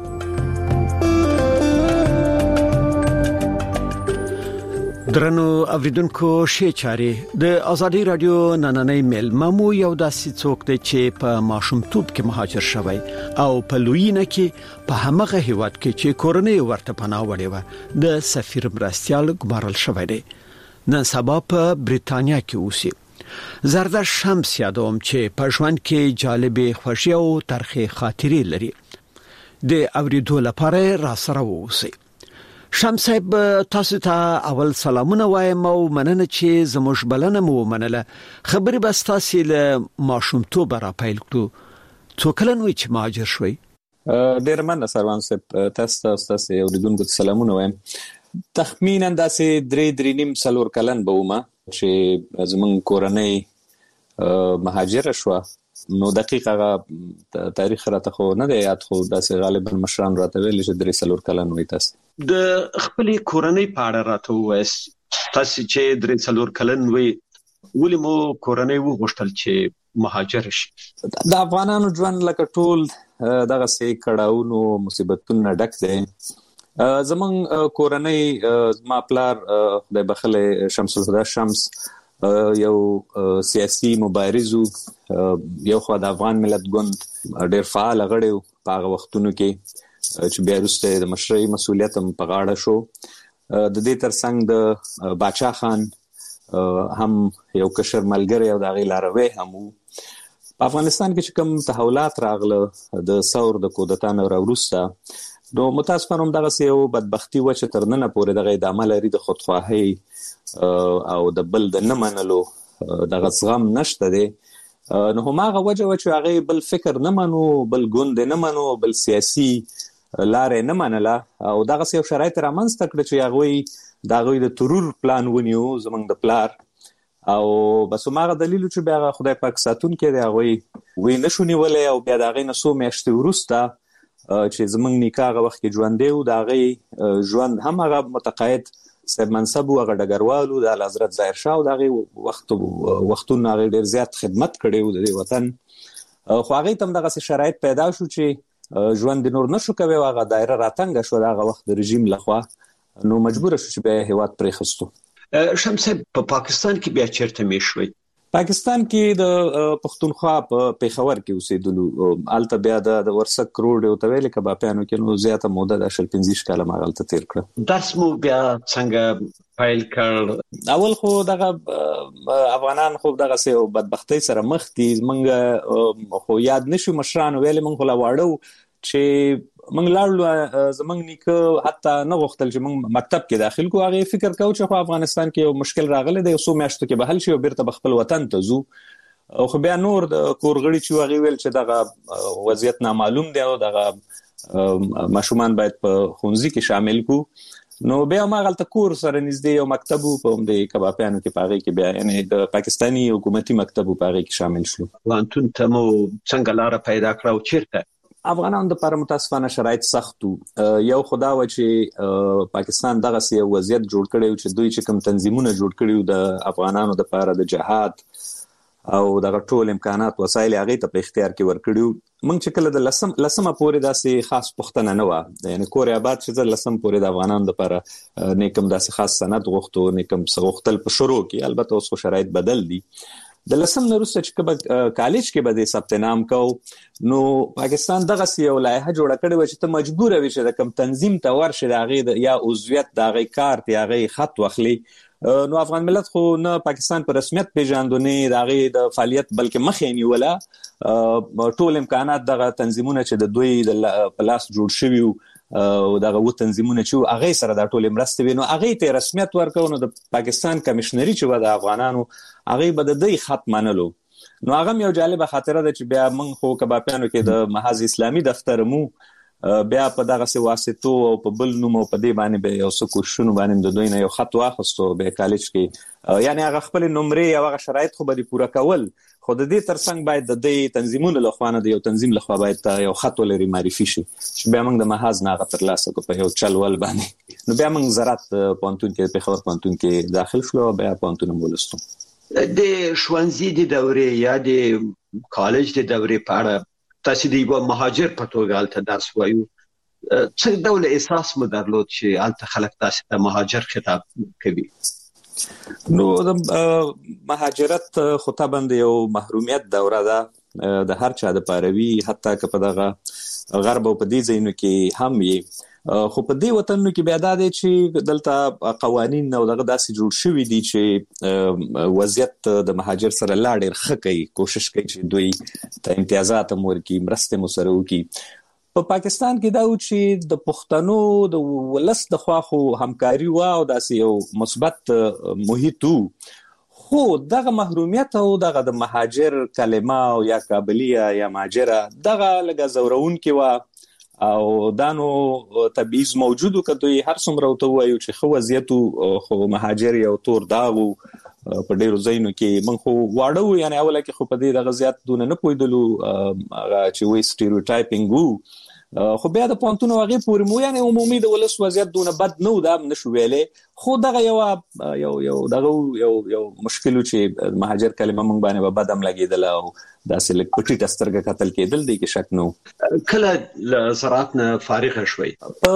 درنو اوریدونکو شې چاري د ازادي رادیو نننۍ ملما مو یو داسې څوک دی چې په ماشومتوب کې مهاجر شوی او په لویینه کې په همغه هیواد کې چې کورنۍ ورته پناه وړې و د سفیر مرستيال ګمارل شوی دی نن سبا په بریتانیا کې اوسي زرداد شمس یادوم چې په ژوند کې جالبې خوشي او ترخې خاطرې لري د اوریدو لپاره را سره ووسی شمس صاحب تاسو ته اول سلامونه وایم او مننه چې زموږ بلنه مو منله خبرې بس تاسو له ماشومتوب را پیل کړو څو کله نو چې مهاجر شوي ډیر مننه سروان صاحب تاسو تاسو اوریدونکو ته سلامونه وایم تخمینا داسې درې درې نیم څلور کلن به ومه چې زمون کورنۍ مهاجر شو نو دقیقه تاریخ راته خو نه دی یاد خو داسې غالبا مشران راته ویل چې درې څلور کلن وي تاسو د خپل کورنۍ په اړه راته وایي تاسو چې درې څلور کلن وي ولې مو کورنۍ وغوښتل چې مهاجر شي د افغانانو ژوند لکه ټول دغه سې کړهونو مصیبتونو ډک دی زمون کورنۍ ما پلار خدای بخله شمس الهدى شمس یو سیاسي مبارزو یو خو د افغان ملت ګوند ډېر فعال غړی په هغه وختونو کې چې بیا وروسته د مشرۍ مسولیت هم په غاړه شو د دې ترڅنګ د باچا خان هم یو کشر ملګری او د غی لاروي هم په افغانستان کې چې کوم تحولات راغله د ثور د کودتا نه وروسته نو متاسفانه هم دغه یو بدبختی و چې ترننه پورې دغه د عمل لري د خودخواهی او د بل د نه منلو دغه زغم نشته دی نو هماغه وجه و چې هغه بل فکر نه منو بل ګوند نه منو بل سیاسي لارې نه منله او دغه یو شرایط رامنځته کړ چې هغه دغه د ترور پلان ونیو زمنګ د پلار او بس هماغه دلیل چې بیا خدای پاک ساتون کې دی هغه وی نشونی ولې او بیا دغه نسو میاشتې ورسته چې زمنګ نکاح وخت کې ژوند دی او دغه ژوند هم هغه متقاعد سب منصب او غډګروالو د حضرت ظاهر شاه او دغه وخت وختونه ډیر زیات خدمت کړي و د وطن خو هغه تم دغه شرایط پیدا شو چې ژوند نور نشو کوي هغه دایره راتنګ شو دغه وخت د رژیم لخوا نو مجبور شو چې به هیواد پرې خستو شمس په پاکستان کې بیا چیرته میشوي پاکستان کې د پښتونخوا په پیښور کې اوسېدلو الته بیا د ورسک روډ او تویل کبابانو کې نو زیاته موده د شل پنځه کاله مغالطه تیر کړ درس مو بیا څنګه فایل کړ اول خو دغه افغانان خو دغه سه بدبختی سره مخ دي منګ خو یاد نشو مشران ویل منګ لا واړو چې منګ لاړو زمنګ نیکه حتی نه وختل چې منګ مکتب کې داخل کو هغه فکر کاوه چې افغانستان کې یو مشکل راغلی دی سو میاشتو کې به حل شي او بیرته خپل وطن ته ځو خو بیا نور د کورغړي چې هغه ویل چې دغه وضعیت نامعلوم دی او دغه ماشومان باید په خونځي کې شامل کو نو بیا ما غلطه کور سره نږدې یو مکتب په د کبابانو کې پاره کې بیا یعنی د پاکستانی حکومتي مکتب پاره کې شامل شو وانتون ته مو څنګه لار پیدا کړو چیرته افغانان د پر متاسفانه شرایط سختو یو خدا و چې پاکستان دغه سی وضعیت جوړ کړي چې دوی چې کوم تنظیمونه جوړ کړي د افغانانو د لپاره د جهاد او دغه ټول امکانات وسایل هغه ته په اختیار کې ورکړیو موږ چې کله د لسم لسمه پورې داسې خاص پښتنه نه و یعنی کوریا آباد چې د لسم پورې د افغانانو د لپاره نیکم داسې خاص سند غوښتو نیکم غوښتل په شروع کې البته اوس شرایط بدل دي د لسم نورسته چې کله کالج کې به د ثبت نام کو نو پاکستان دغه یو لایحه جوړه کړې و چې ته مجبور وې چې د کم تنظیم ته ورشه د هغه یا عضویت د هغه کارت یا هغه خط واخلي نو افغان ملت خو نه پاکستان په رسمیت پیژاندونې د هغه د فعالیت بلکې مخې نیوله ټول امکانات دغه تنظیمونه چې د دوی د پلاس جوړ شوی او دغه و تنظیمونه چې هغه سره د ټول مرسته وینو هغه ته رسمیت ورکو نو د پاکستان کمشنري چې و د افغانانو هغه به د دې خط منلو نو هغه یو جالبه خاطره ده چې بیا موږ خو کبابانو کې د محاذ اسلامي دفتر مو بیا په دغه سي واسطو او په بل نوم او په دې باندې به یو څه کوششونه باندې د دوی نه یو خط واخستو به کالج کې یعنی هغه خپل نمرې او هغه شرایط خو به پوره کول خو د دې ترڅنګ باید د دې تنظیمونو له خوانه د یو تنظیم له خوا باید یو خط ولري معرفي شي چې بیا موږ د محاذ نه غتر لاسه کو په یو چلول باندې نو بیا موږ زراعت پونتون کې په خبر پونتون کې داخل شو بیا پونتون مولستو د ښوونځي د دورې یا د کالج د دورې په اړه تاسو د یو مهاجر په توګه الته درس وایو څه ډول احساس مو درلود چې الته خلک تاسو ته مهاجر خطاب کوي؟ نو د مهاجرت خطابن د یو محرومیت دوره ده د هر چا د پاروي حتی که په دغه غرب او په دې ځایونو کې هم یې خو په دې وطنونو کې بیا دا دی چې دلته قوانین او دغه داسې جوړ شوي دي چې وضعیت د مهاجر سره لا ډېر ښه کوي کوشش کوي چې دوی ته امتیازات هم ورکړي مرستې مو سره وکړي په پاکستان کې دا و چې د پښتنو د ولس د خوا خو همکاري وه او داسې یو مثبت محیط و خو دغه محرومیت او دغه د مهاجر کلمه او یا کابلیه یا مهاجره دغه لږه ځورونکې وه او دا نو تبعیض موجودو که دوی هر څومره ورته ووایو چې ښه وضعیت خو مهاجر یو تور داغ و په ډېرو ځایونو کې موږ خو واړه وو یعنې اوله کې خو په دې دغه زیات دونه نه پوهېدلو هغه چې وایي سټیریوټایپینګ وو خو بیا د پوهنتون هغې پورې مو یعنې عمومي د ولس وضعیت دونه بد نه و دا هم نه شو ویلی خو دغه یوه یو یو دغه یو یو مشکل و چې مهاجر کلمه موږ باندې به بد هم لګېدله او داسې لږ په ټیټه سترګه کتل کېدل دی کې شک نه و. کله له زراعت نه فارغه شوئ؟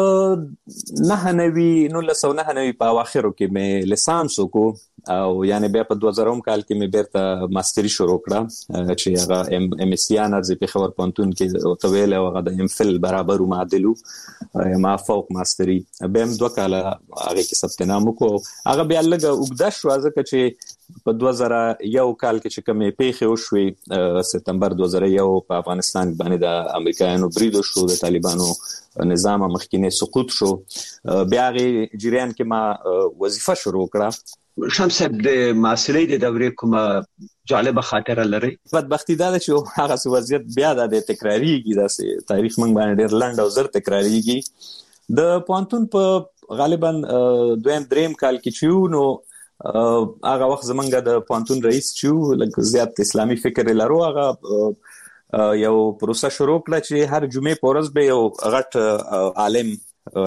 په نهه نوي نولس سوه نهه نوي په اواخرو کې مې لیسانس وکړو او یعنې بیا په دوه زرم کال کې مې بیرته ماستري شروع کړه چې هغه ام اس سی انرز په خبر پونتون کې ورته ویل او هغه د ام فل برابر معادل ما فوق ماستري بیا هم دوه کاله هغې کې ثبت نام وکړو هغه بیا لږه اوږده شوه ځکه چې په دوه زره یو کال کې چې کومې پیښې وشوې سپتمبر دوه زره یو په افغانستان باندې د امریکایانو برید وشو د طالبانو نظام مخکینی سقوط شو بیا هغې جریان کې ما وظیفه شروع کړه. شمس صاحب د محصلۍ د دورې کومه جالبه خاطره لرئ؟ بدبختي دا ده چې هغسې وضعیت بیا دا دی تکراریږي داسې تاریخ موږ باندې ډېر لنډ او زر تکراریږي د پوهنتون په غالبا دویم دریم کال کې چې وو نو هغه وخت زمونږ د پوهنتون رئیس چې وو لږ زیات اسلامي فکر یې لرو هغه یو پروسه شروع کړه چې هر جمعې په ورځ به یو غټ عالم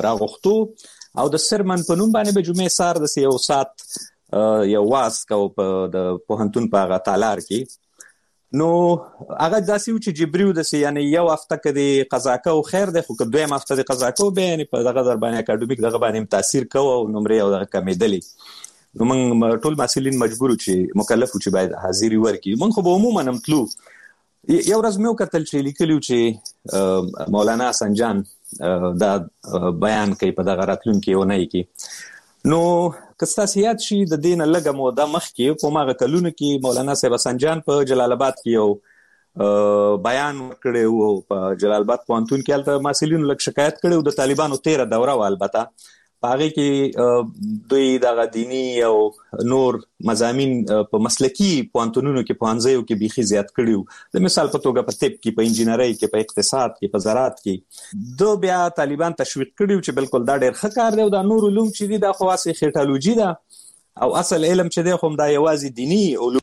راغوښتو او د سرمن په نوم باندې به جمعې سهار داسې یو ساعت یو واعظ کوو په د پوهنتون په هغه تالار کې نو هغه داسې و چې جبري و داسې یعنې یو هفته که د قضا کوو خیر دی خو که دویم هفته د قضا کوو بیا یعنې په دغه در باندې اکاډمیک دغه باندې هم تاثیر کوو او نمرې او دغه کمېدلې نو موږ ټول محصلین مجبور وو چې مکلف وو چې باید حاضري ورکړي موږ خو به عموما هم تلو یو ورځ مې وکتل چې لیکلي و چې مولانا حسن جان دا بیان کوي په دغه راتلونکي اونۍ کې نو که ستاسې یاد شي د دې نه لږه موده مخکې په هماغه کلونو کې مولانا صاحب حسن جان په جلال آباد کې یو بیان ورکړی و په جلال آباد پوهنتون کې هلته محصلینو لږ شکایت کړی و د طالبانو تیره دوره وه البته په هغې کې دوی دغه دیني او نور مضامین په مسلکي پوهنتونونو کې پوهنځیو کې بیخي زیات کړي وو د مثال په توګه په طب کې په انجینرۍ کې په اقتصاد کې په زراعت کې دو بیا طالبان تشویق کړي وو چې بالکل دا ډېر ښه کار دی او دا نور علوم چې دي دا خو هسې خیټالوجي ده او اصل علم چې دی خو دا یوازې دیني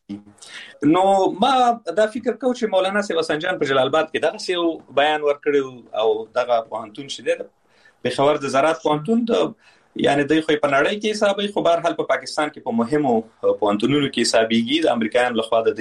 علوم نو ما دا فکر کوم چې مولانا صاحب حسن جان په جلال آباد کې دغسې یو بیان ورکړی او دغه پوهنتون چې دی پېښور د زراعت پوهنتون د یعنې دوی خو په نړۍ کې حسابوي خو بهرحال په پاکستان کې په مهمو پوهنتونونو کې حسابېږي د امریکایانو لخوا د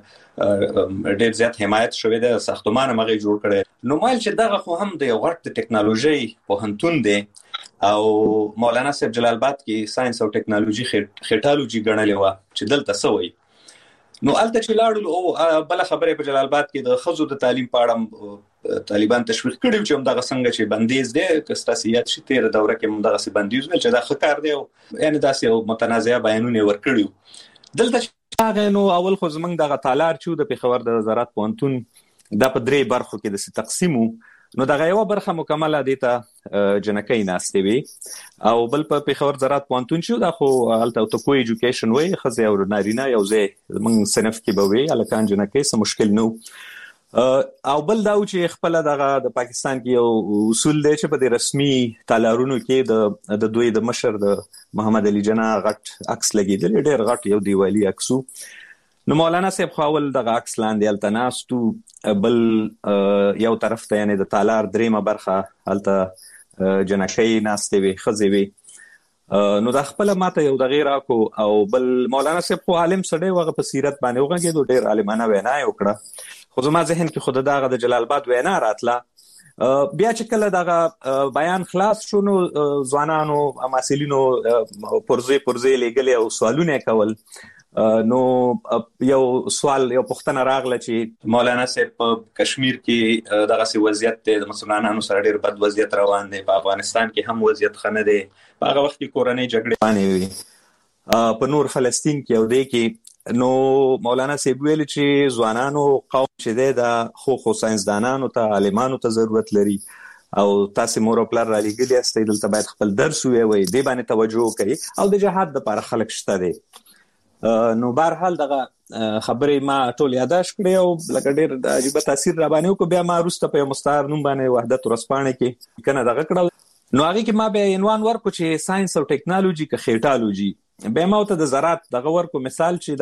دې ډېر زیات حمایت شوی دی ساختمان هم هغې جوړ کړی نو مایل چې دغه خو هم د یو غټ د ټکنالوژۍ پوهنتون دی او مولانا صاحب جلال آباد کې ساينس او ټکنالوژي خېټالوجي ګڼلې وه چې دلته څه وایي نو هلته چې لاړو او بله خبره په جلال آباد کې د ښځو د تعلیم په اړه طالبان تشویق کړي چې همدغه څنګه چې بندیز دی که ستاسې یاد شي تېره دوره کې همدغسې بندیز ویل چې دا ښه کار دی او یعنې داسې یو متنازعه بیانونه یې ورکړي وو دلته چې هغه نو اول خو زموږ دغه تالار چې و د پېښور د زراعت پوهنتون دا په درې برخو کې داسې تقسیم و نو دغه یوه برخه مکمله دې ته جنکۍ ناستې وې او بل په پېښور زراعت پوهنتون چې دا خو هلته تکو ایجوکیشن وایي ښځې او نارینه یو ځای زموږ صنف کې به وې هلکان جنکۍ څه مشکل نه و او بل دا چې خپل دغه د پاکستان کې یو اصول دی چې په د رسمي تالارونو کې د د دوی د مشر د محمد علي جناح غټ عکس لګیدل، ډېر غټ یو دیوالي عکسو. نو مولانا صاحب خپل دغه عکس لاندې التناستو، بل یو طرف ته یعنی د تالار دریمه برخه الته جنکۍ ناستې وي، ښځې وي. نو دا خپل ماته یو د غیر اکو او بل مولانا صاحب خو عالم سړی وغه په سیرت باندې وغږېدو، ډېر عالمانه وینا یې وکړه. خو زما ذهن کې خود دغه د جلال آباد وینا راتله. بیا چې کله دغه بیان خلاص شو نو ځوانانو محصلینو پرځې پرځې لګلې او سوالونه کول. نو یو سوال یو پوښتنه راغله چې مولانا صاحب په کشمیر کې دغه سي وضعیت د مسلمانانو سره ډېر بد وضعیت روان دی، په افغانستان کې هم وضعیت ښه نه دی، په هغه وخت کې کورنۍ جګړې روانې وي، په نور فلسطین کې او دی کې. نو مولانا صاحب ویل چې ځوانانو قوم چې دی د خو خو ساينسدانانو ته عالمانو ته ضرورت لري او تاسو مور او پلار را لګیلی یاستئ، دلته باید خپل درس ووایي، دې باندې توجه وکړي او د جهاد لپاره خلک شته دی. نو بهرحال دغه خبرې ما ټول یاداش کړې او لکه ډېر عجیبه تاثیر را باندې وکړو. بیا ما وروسته په یو مستعار نوم باندې وحدت ورځپاڼې کې کنه دغه کړل. نو هغې کې ما بیا عنوان ورکړو چې ساينس او ټیکنالوژي که خېټالوژي. بیا ما ورته د زراعت دغه ورکړو مثال چې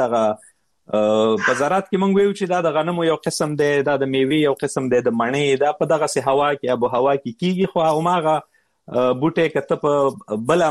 دغه په زراعت کې موږ ویو چې دا د غنمو یو قسم دی، دا د میوې یو قسم دی، د مڼې دا په دغسې هوا کې ابو هوا کې کېږي. خو هماغه بوټی که ته په بله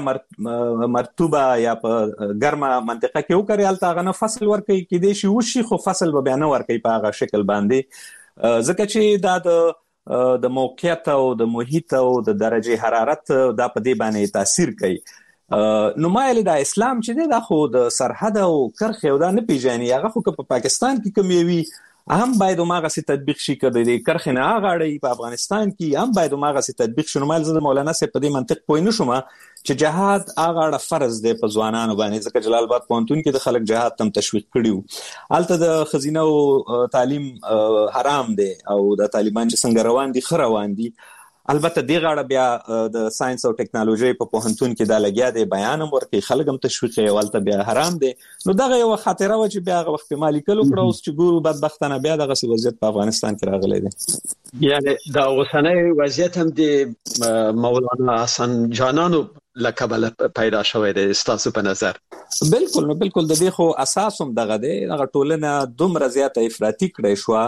مرطوبه یا په ګرمه منطقه کې وکرې هلته هغه نه فصل ورکوي، کیدای شي وشي خو فصل به بیا نه ورکوي په هغه شکل باندې، ځکه چې دا د د موقعیت او د محیط او د درجه حرارت دا په دې باندې تاثیر کوي. نو ما ویل دا اسلام چې دی دا خو د سرحد او کرښې او دا نه پیژني، هغه خو که په پاکستان کې کوم یوي هم باید هماغسې تطبیق شي، که د کرښې نه هغاړی په افغانستان کې هم باید هماغسې تطبیق شي. نو ما زه د مولانا صاحب په دې منطق پوه نه شوم چې جهاد هغه فرض دی په ځوانانو باندې، ځکه جلال آباد پوهنتون کې د خلک جهاد ته هم تشویق کړي وو. هلته د ښځینه او تعلیم حرام دی او د طالبان چې څنګه روان دي ښه روان دي. البته دې غاړه بیا د ساينس او ټیکنالوژي په پوهنتون کې دا لګیا دی، بیان هم ورکوي، خلک هم تشویق کوي، هلته بیا حرام دی. نو دغه یوه خاطره وه چې بیا هغه وخت ما لیکل وکړه. اوس چې ګورو بدبختانه بیا دغسې وضعیت په افغانستان کې راغلی دی. یعنې د اوسنی وضعیت هم د مولانا حسن جانانو له کبله پیدا شوی دی ستاسو په نظر؟ بالکل نو بالکل د دې خو اساس هم دغه دی، دغه ټولنه دومره زیاته افراطي کړی شوه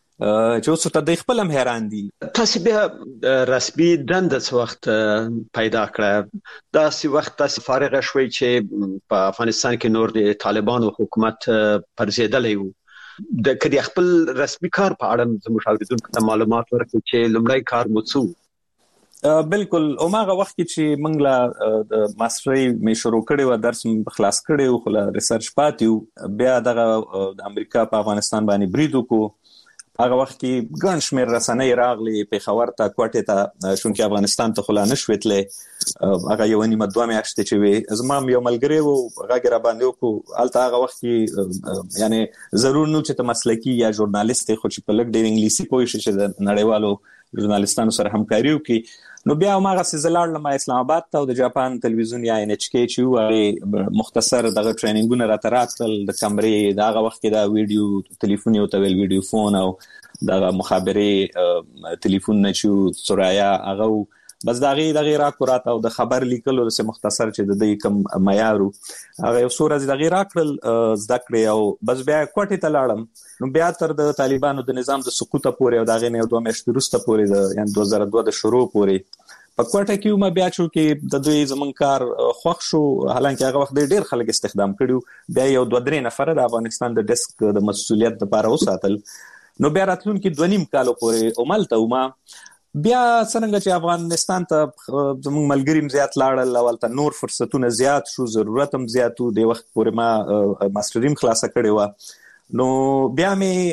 چې اوس ته د خپل هم حیران دي. تاسو بیا رسمي دنده څه وخت پیدا کړه؟ داسې وخت تاسو فارغه شوئ چې په افغانستان کې نور د طالبانو حکومت پرځېدلی و، د که د خپل رسمي کار په اړه زموږ اورېدونکو ته معلومات ورکړئ چې لومړی کار مو څه و؟ بالکل هماغه وخت کې چې موږ له د ماسټرۍ مې شروع کړې وه، درس مې خلاص کړی و، خو له ریسرچ پاتې و. بیا دغه د امریکا په افغانستان باندې برید وکړو. هغه وخت کې ګڼ شمېر رسنۍ راغلي پېښور ته، کوټې ته، چونکې افغانستان ته خو لا نه شوې تللی، هغه یوه نیمه دوه میاشتې چې وې. زما یو ملګری و غږ یې راباندې وکړو. هلته هغه وخت کې یعنې ضرور نه و چې ته مسلکي یا ژورنالست یې، خو چې په لږ ډېر انګلیسي پوه شي چې د نړیوالو ژورنالستانو سره همکاري وکړي. نو بیا هماغسې زه لاړلم اسلام آباد ته او د جاپان تلویزیون یا ان ایچ کې چې و هغې مختصر دغه ټریننګونه راته راکړل د کمرې. د هغه وخت کې دا ویډیو تلیفون یې ورته ویل، ویډیو فون او دغه مخابرې تلیفون نه چې سرایا هغه و. بس د هغې دغې راکړو راته او د خبر لیکلو داسې مختصر چې د دوی کوم معیار و هغه یو څو ورځې د هغې راکړل زده کړې او بس بیا کوټې ته لاړم. نو بیا تر د طالبانو د نظام د سقوطه پورې او د هغې نه یو دوه میاشتې وروسته پورې د یعنې دوه زره دوه د شروع پورې په کوټه کې وم. بیا چونکې د دوی زموږ کار خوښ شو، حالانکه هغه وخت ډېر خلک استخدام کړي، بیا یو دوه درې نفره د افغانستان د ډیسک د مسؤلیت لپاره وساتل. نو بیا راتلونکي دوه نیم کالو پورې همالته وم. بیا څرنګه چې افغانستان ته زموږ ملګري هم زیات لاړل او هلته نور فرصتونه زیات شو، ضرورت هم زیات و. دې وخت پورې ما ماسټري هم خلاصه کړې وه. نو بیا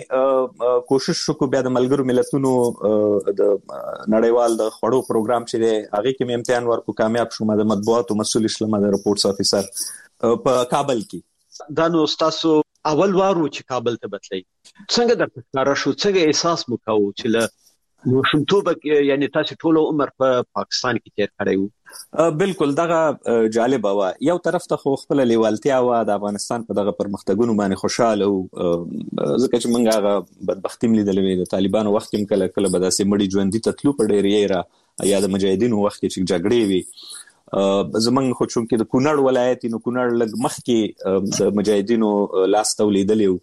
مې کوشش وکړو بیا د ملګرو ملتونو د نړیوال د خوړو پروګرام چې دی هغې کې مې امتحان ورکړو، کامیاب شوم. د مطبوعاتو مسؤل شلم د رپورټس افیسر په کابل کې. دا نو ستاسو اول وار و چې کابل ته بتلی، څنګه درته ښکاره شو؟ څنګه احساس مو کوو چې له ماشومتوبه یعنې تاسو ټول عمر په پاکستان کې تیر کړی و؟ بالکل دغه جالب و یو طرف ته خو خپل لیوالتیا و د افغانستان په دغه پرمختګونو باندې خوشاله او ځکه چې موږ هغه بدبختی ملیدلې د طالبانو وخت کې کله کله به داسې مړي ژوندۍ تطلو په ډېر را یا د مجاهدینو وخت کې چې جګړې وي زمونږ خو چونکې د کونړ ولایت نو کونړ لږ مخکې د مجاهدینو لاس تولیدلې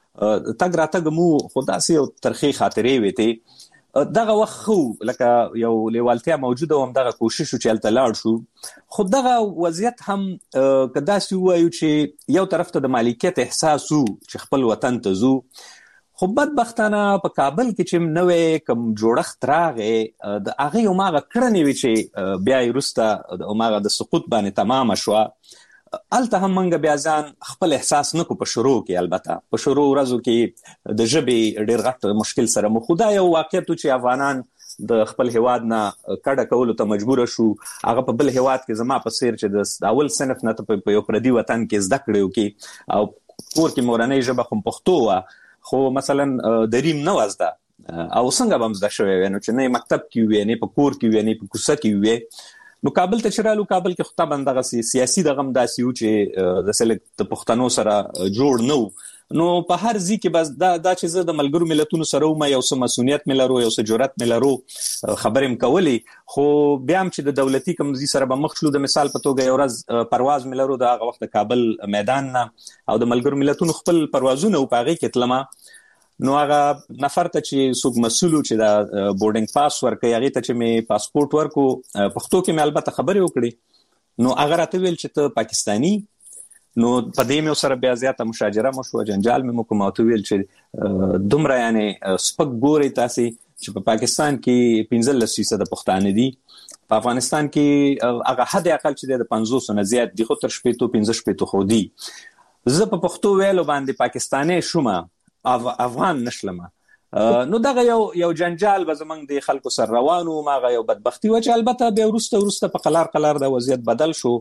تګ راتګ مو خداسي او ترخی خاطرې وته دغه وخت خو لکه یو لیوالتیا موجوده و هم دغه کوشش چې الته لاړ شو خو دغه وضعیت هم کدا سی وایو چې یو طرف ته د مالکیت احساس وو چې خپل وطن ته زو خو بدبختانه په کابل کې چې نوې کم جوړښت راغې د هغه یو ماغه کړنې وی چې بیا یې رسته ماغه د سقوط باندې تمام شو الته هم منګه بیا ځان خپل احساس نکو په شروع کې البته په شروع ورځو کې د ژبې ډېر غټ مشکل سره مخ خدای یو واقعیت چې افغانان د خپل هواد نه کډه کولو ته مجبور شو هغه په بل هواد کې زما په سیر چې د اول صنف نه په یو پردي وطن کې زده کړو کې او کور کې مورنۍ ژبه خو پښتو و خو مثلا دریم نه وزده او څنګه به مزده شوی نو چې نه مکتب کې وي نه په کور کې وي نه په کوڅه کې وي نو کابل ته چرالو کابل کې خطا بندغه سیاسي دغه داسي و چې د سلیکټ د پښتنو سره جوړ نو نو په هر ځای کې بس دا د چې زه د ملګرو ملتونو سره ما یو څه مسؤلیت ملرو یو څه جرأت ملرو خبرې مکولي خو بیا هم چې د دولتي کمزوري سره به مخ شلو د مثال په توګه یو ورځ پرواز ملرو د هغه وخت کابل میدان نه او د ملګرو ملتونو خپل پروازونه او پاغي کې تلما نو هغه نفر ته چې څوک مسؤل چې دا بورډینګ پاس ورکړي هغه ته چې می پاسپورت ورکو پښتو کې مې البته خبرې وکړي نو هغه راته ویل چې ته پاکستانی نو په دې مې سره بیا زیاته مشاجره مو شو جنجال مې کوم او ویل چې دومره یعنی سپک ګوري تاسو چې په پاکستان کې پنځه فیصد پښتانه دي په افغانستان کې هغه حد اقل چې د پنځوس نه زیات دي خو تر شپږ تو پنځه شپږ تو خو دي زه په پښتو ویلو باندې پاکستاني شوم افغان نشلمه نو دغه یو یو جنجال به زمنګ د خلکو سره روانو ماغه یو بدبختی و چې البته به ورسته ورسته په قلار قلار د وضعیت بدل شو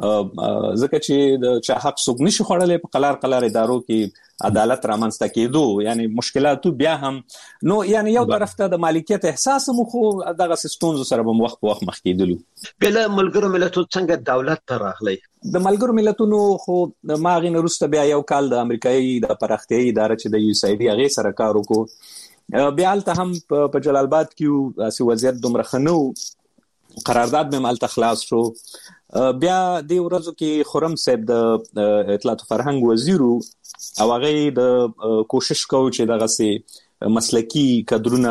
ځکه چې د چا حق څوک نشي خړلې په قلار قلار ادارو کې عدالت رامنځته کېدو یعنی مشکلات بیا هم نو یعنی یو طرف ته د مالکیت احساس مو خو دغه سیستم سره به وخت په وخت مخ کېدلو بل ملګرو ملتونو څنګه دولت ته راغلی د ملګرو ملتونو خو ماغې نه روسته بیا یو کال د امریکایي د پراختیايي ادارې چې د یو اس ای ډي هغه سره کار وکړو بیا الته هم په جلال آباد کې اسی وضعیت دومره خنو قرارداد به مال تخلاص شو بیا د ورځو کې خرم صاحب د اطلاعات او فرهنګ وزیرو او هغه د کوشش کوي چې دغه سي مسلکی کډرونه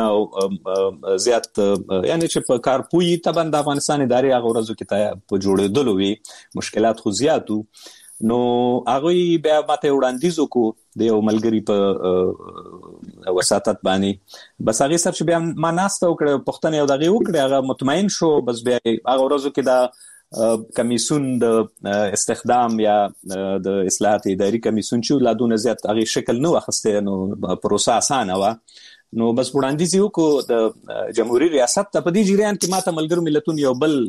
او زیات یعنی چې په کار پوي تبند افغانستان ادارې هغه ورځو کې ته په جوړېدل وي مشکلات خو زیاتو نو هغه بیا ماته وړاندیز وکړو د یو ملګری په وساتت باندې بس هغه سره چې بیا ما ناسته وکړه پښتنه یو دغه وکړه هغه مطمئن شو بس بیا هغه ورځو کې دا کمیسون د استخدام یا د اصلاحات اداري کمیسون چې لا دونه زیات هغه شکل نه واخسته نو پروسه اسانه و نو بس وړاندیز یو کو د جمهوریت ریاست ته په دې جریان کې ماته ملګرو ملتونو یو بل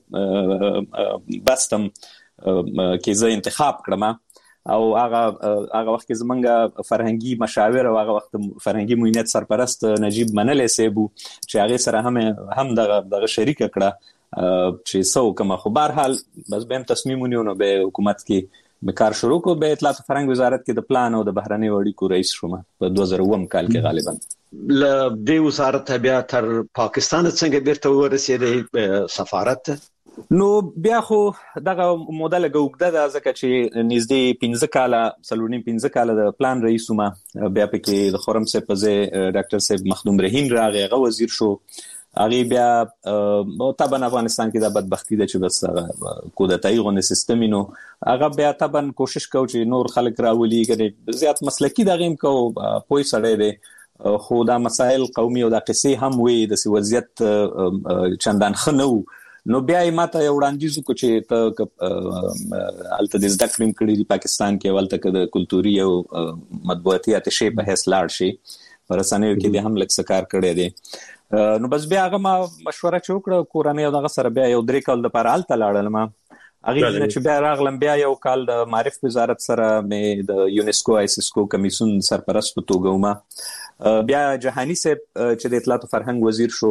بستم کې زه انتخاب کړم او هغه هغه وخت کې زمونږ فرهنګي مشاور او هغه وخت فرهنګي معینت سرپرست نجیب منلې سیبو چې هغه سره هم هم دغه دغه شریک کړه چې څو کومه خو بهر حال بس به هم تصمیم ونیو به حکومت کې به کار شروع کو به اطلاعات فرهنګ وزارت کې د پلان او د بهرنی اړیکو رئیس شوم په دوه زره اووه کال کې غالبا ل دې وزارت بیا تر پاکستان څنګه بیرته ورسېد سفارت نو بیا خو دغه موده لګوګده د ځکه چې نږدې پنځه کاله سلورنی پنځه کاله د پلان رئیس وم بیا پکې د خرم صاحب په ډاکټر صاحب مخدوم رحیم راغی هغه وزیر شو هغه بیا طبعا افغانستان کې د بدبختی د چې بس کودتای غو سیستم نو هغه بیا طبعا کوشش کوي چې نور خلک راولي غړي زیات مسلکی دغه کو پوي سړی دی خو دا مسائل قومي او د قصې هم وي د وضعیت چندان خنو نو بیا یې ماته یو وړاندیز وکړ چې ته الته د زده کړې کړې د پاکستان کې ولته د کلتوري او مطبوعاتي اتشې په حیث لاړ شي پر اسانه کې د هم لک سکار کړی دی نو بس بیا هغه ما مشوره چوکړه کورانه یو دغه سره بیا یو درې کال د پر الته لاړل ما هغه چې بیا راغلم بیا یو کال د معرف وزارت سره مې د یونسکو آیسیسکو کمیسون سرپرست په توګه ومه بیا جهانی صاحب چې د اطلاعات او فرهنګ وزیر شو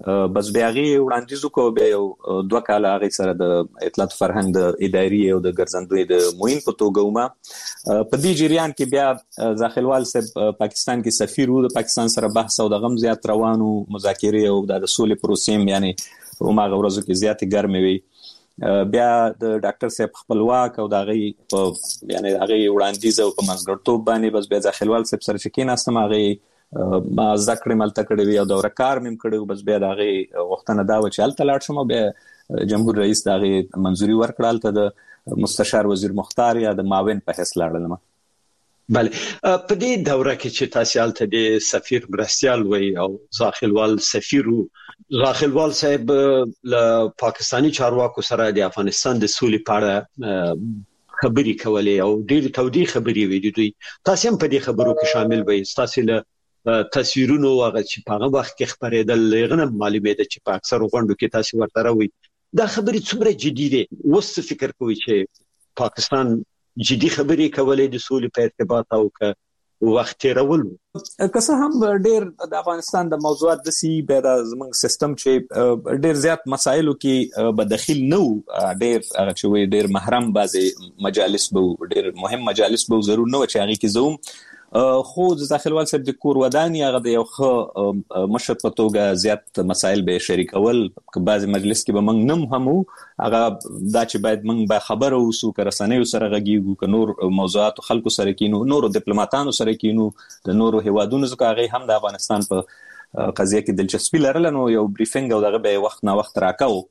بس بیا غي وړاندیز کو به یو دوه کال هغه سره د اطلاعات فرهنګ د اداري او د ګرځندوی د موین په توګه ومه په دې جریان کې بیا ځاخلوال صاحب پاکستان کې سفیر وو د پاکستان سره بحث او د غم زیات روانو مذاکره او د سولې پروسې یعنی ومغه ورځو کې زیات ګرمي وي بیا د ډاکټر صاحب خپلواک او د غي په یعنی هغه وړاندیز او په منځګړتوب باندې بس بیا ځاخلوال صاحب سره چې کېناستم هغه ما ذکر ملته کړی وی او د ورکار مم کړی بس بیا دغه وختنه دا و چې الته لاړ شم بیا جمهور رئیس دغه منځوري ورکړل ته د مستشار وزیر مختار یا د معاون په حیث لاړل. بله په دې دوره کې چې تاسو الته د سفیر مرستيال وي او ځاخلوال سفیر ځاخلوال صاحب له پاکستانی چارواکو سره د افغانستان د سولې په اړه خبرې کولې او ډېر تودې خبرې وې دوی تاسو هم په دې خبرو کې شامل وئ تاسو له تصویرونو هغه چې په هغه وخت کې خبرېدل لغنه معلومه ده چې په اکثر غونډو کې تاسو ورته راوي دا خبرې څومره جدي دي اوس فکر کوي چې پاکستان جدي خبرې کولې د سولې په ارتباط او که وخت تیرول که څه هم ډېر د افغانستان د موضوعات د سی به د زمنګ سیستم چې ډېر زیات مسایلو کې به داخل نه ډېر هغه چې وي ډېر محرم بعضي مجالس به ډېر مهم مجالس به ضرور نه و چې هغه کې زوم خو د ځاخلوال صاحب د کور وداني هغه د یو ښه مشر په توګه زیات مسایل به شریکول که بعضي مجلس کې به موږ نم همو هغه دا چې باید موږ به خبر اوسو که رسنیو سره غږیږو که نور موضوعات خلکو سره کینو نور ډیپلوماټانو سره کینو د نورو هیوادونو څخه هغه هم د افغانستان په قضیه کې دلچسپي لرله نو یو بریفینګ او دغه به وخت نه وخت راکاو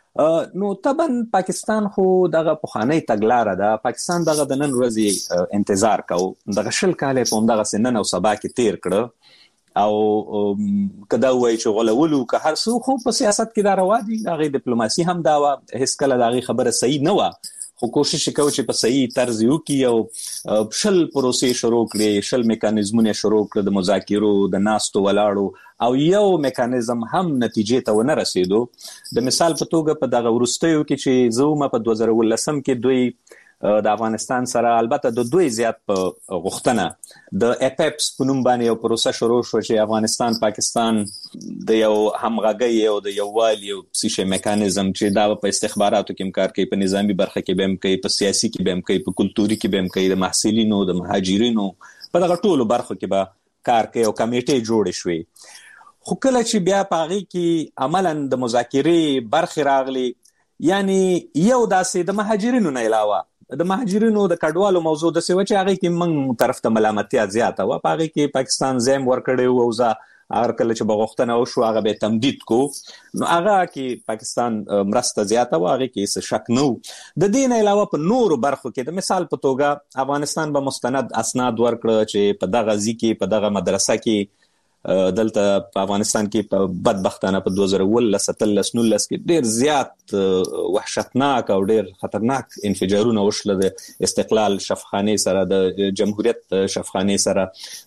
نو طبعا پاکستان خو دغه پخوانی تګلاره ده پاکستان دغه د نن ورځې انتظار کاو دغه شل کال په دغه سنن او سبا کې تیر کړ او کدا وای چې غلولو که هر څو خو په سیاست کې دا روا دي دغه ډیپلوماسي هم دا و هیڅ کله دغه خبره صحیح نه و خو کوشش وکړو چې په صحیح طرز یو کې او شل پروسې شروع کړي شل میکانیزمونه شروع کړي د مذاکرو د ناستو ولاړو او یو میکانیزم هم نتیجې ته ونه رسیدو د مثال په توګه په دغه ورستیو کې چې زومه په دوه زره ولسم کې دوی د افغانستان سره البته د دوی زیات په غوښتنه د اپپس په نوم باندې یو پروسه شروع شو چې افغانستان پاکستان د یو همغږي او د یووالي او سیاسي میکانیزم چې دا په استخباراتو کې کار کوي په نظامی برخه کې به هم کوي په سیاسي کې به هم کوي په کلتوري کې به هم کوي د محصلینو د مهاجرینو په دغه ټولو برخو کې به کار کوي او کمیټې جوړې شوې خو کله چې بیا پاغي کې عملاً د مذاکرې برخه راغلي یعنی یو داسې د مهاجرینو نه علاوه د مهاجرینو د کډوالو موضوع د سوي چې هغه کې موږ طرف ته ملامتیا زیاته و هغه کې پاکستان زم ورکړي او ځا هر کله چې بغوښتنه وشو هغه به تمدید کو نو هغه کې پاکستان مرسته زیاته و هغه کې څه شک نه د دین علاوه په نور برخو کې د مثال په توګه افغانستان به مستند اسناد ورکړه چې په دغه ځی کې په دغه مدرسه کې دلته په افغانستان کې په بدبختانه په دوه زره ولس تلس نولس کې ډیر زیات وحشتناک او ډیر خطرناک انفجارونه وشول د استقلال شفخانه سره د جمهوریت شفخانه سره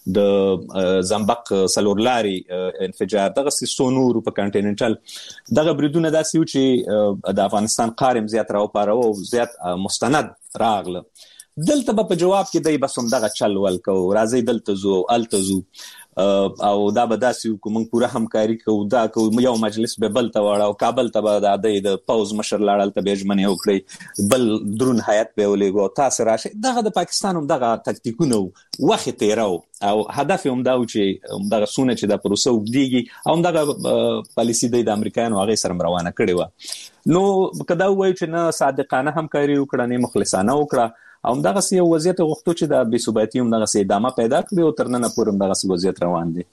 د زنبق سلورلاري انفجار دغه سونور په کانټیننټل دغه بریدونه داسې و چې د افغانستان قارم زیات راو پاره او زیات مستند راغله دلته په جواب کې دای بسوم دغه چل ول کو راځي دلته زو التزو او دا به داسې کوم پوره همکاري کوو دا کوم یو مجلس به بل ته وړاو کابل ته به د پاوز مشر لاړل ته به ژمنه وکړي بل درون حیات به ولېګو تاسو راشي دغه د پاکستان هم دغه تکتیکونه وخت تیراو او هدف هم دا و چې دغه سونه چې د پروسه وګديږي او دغه پالیسی د امریکایانو هغه سره روانه کړي و نو کدا وایي چې نه صادقانه همکاري وکړه نه مخلصانه وکړه او دغه سی وضعیت غوښتو چې د بې ثباتي هم دغه سی ادامه پیدا کړي او تر نن پورې هم دغه سی وضعیت روان دي.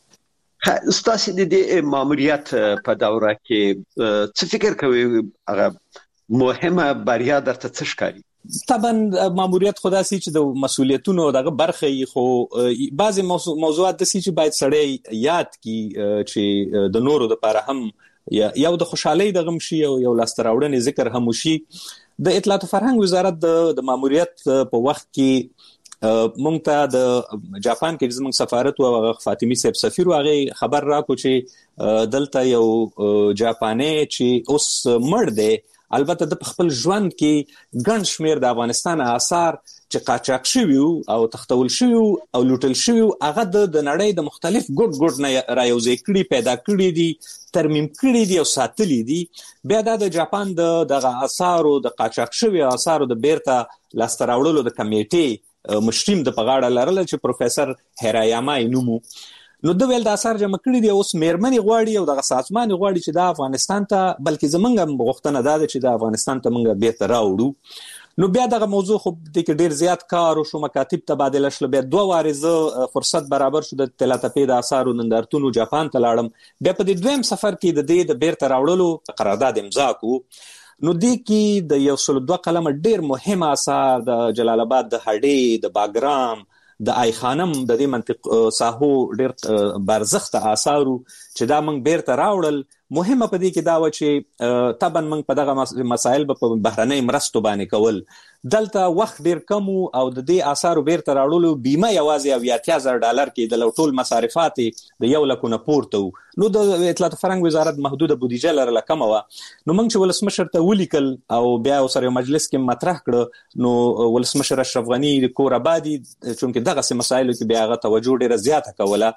ستاسو د دې ماموریت په دوره کې څه فکر کوي هغه مهمه بریا درته څه ښکاري؟ طبعا ماموریت خدا سي چې د مسولیتونو دغه برخه خو بعضي موضوعات د سي چې باید سړی یاد کی چې د نورو لپاره هم یو د خوشحالي د غم شي او یو لاستراوړنې ذکر هم شي د اطلاعات فرهنګ وزارت د ماموریت په وخت کې مونږ ته د جاپان کې زموږ سفارت او فاطمی صاحب سفیر هغه خبر راکو چې دلته یو جاپاني چې اوس مړ دی البته د خپل ژوند کې ګڼ شمیر د افغانستان آثار چې قاچاق شوي او تختول شوي او لوټل شوي هغه د نړۍ د مختلف ګډ ګډ نه رايوځي کړي پیدا کړي دي ترمیم کړي دي او ساتلي دي. بیا د جاپان د دغه آثارو د قاچاق شوي آثارو د بیرته لاسته راوړلو د کمیټې مشریم د پغاړه لرل چې پروفیسور هیرایاما نومو نو د ویل د اثر جمع کړي دی اوس مېرمنې غواړي او د سازمان غواړي چې د افغانستان ته بلکې زمونږ غوښتنه ده چې د افغانستان ته مونږ بیرته راوړو. نو بیا دغه موضوع خو د کې ډیر زیات کار او شو مکاتب تبادله شل بیا دوه وارزه فرصت برابر شو د تلاتپې د اثارو نندارتونو جاپان ته لاړم. بیا په دې دویم سفر کې د دې د بیرته راوړلو قرارداد امضا کو. نو دې کې د یو سل دوه قلم ډیر مهم اثار د جلال آباد د هډې د باګرام د آی خانم د دې منطق ساحو ډیر برزخت آثارو چې دا موږ بیرته راوړل. مهمه په دې کې دا و چې طبعا موږ په دغه مسایل په بهرنۍ مرستو باندې کول دلته وخت ډیر کم او د دې آثارو بیرته راوړلو بیمه یوازې اویا زره ډالر کې د ټول مصارفات د یو لک نه پورته. نو د اطلاعات فرهنګ وزارت محدوده بودیجه لرله کم و. نو موږ چې ولسمشر ته ولیکل او بیا سره مجلس کې مطرح کړ نو ولسمشر اشرف غنی د کور آبادی چونکه دغه مسایلو کې بیا هغه توجه ډیره زیاته کوله.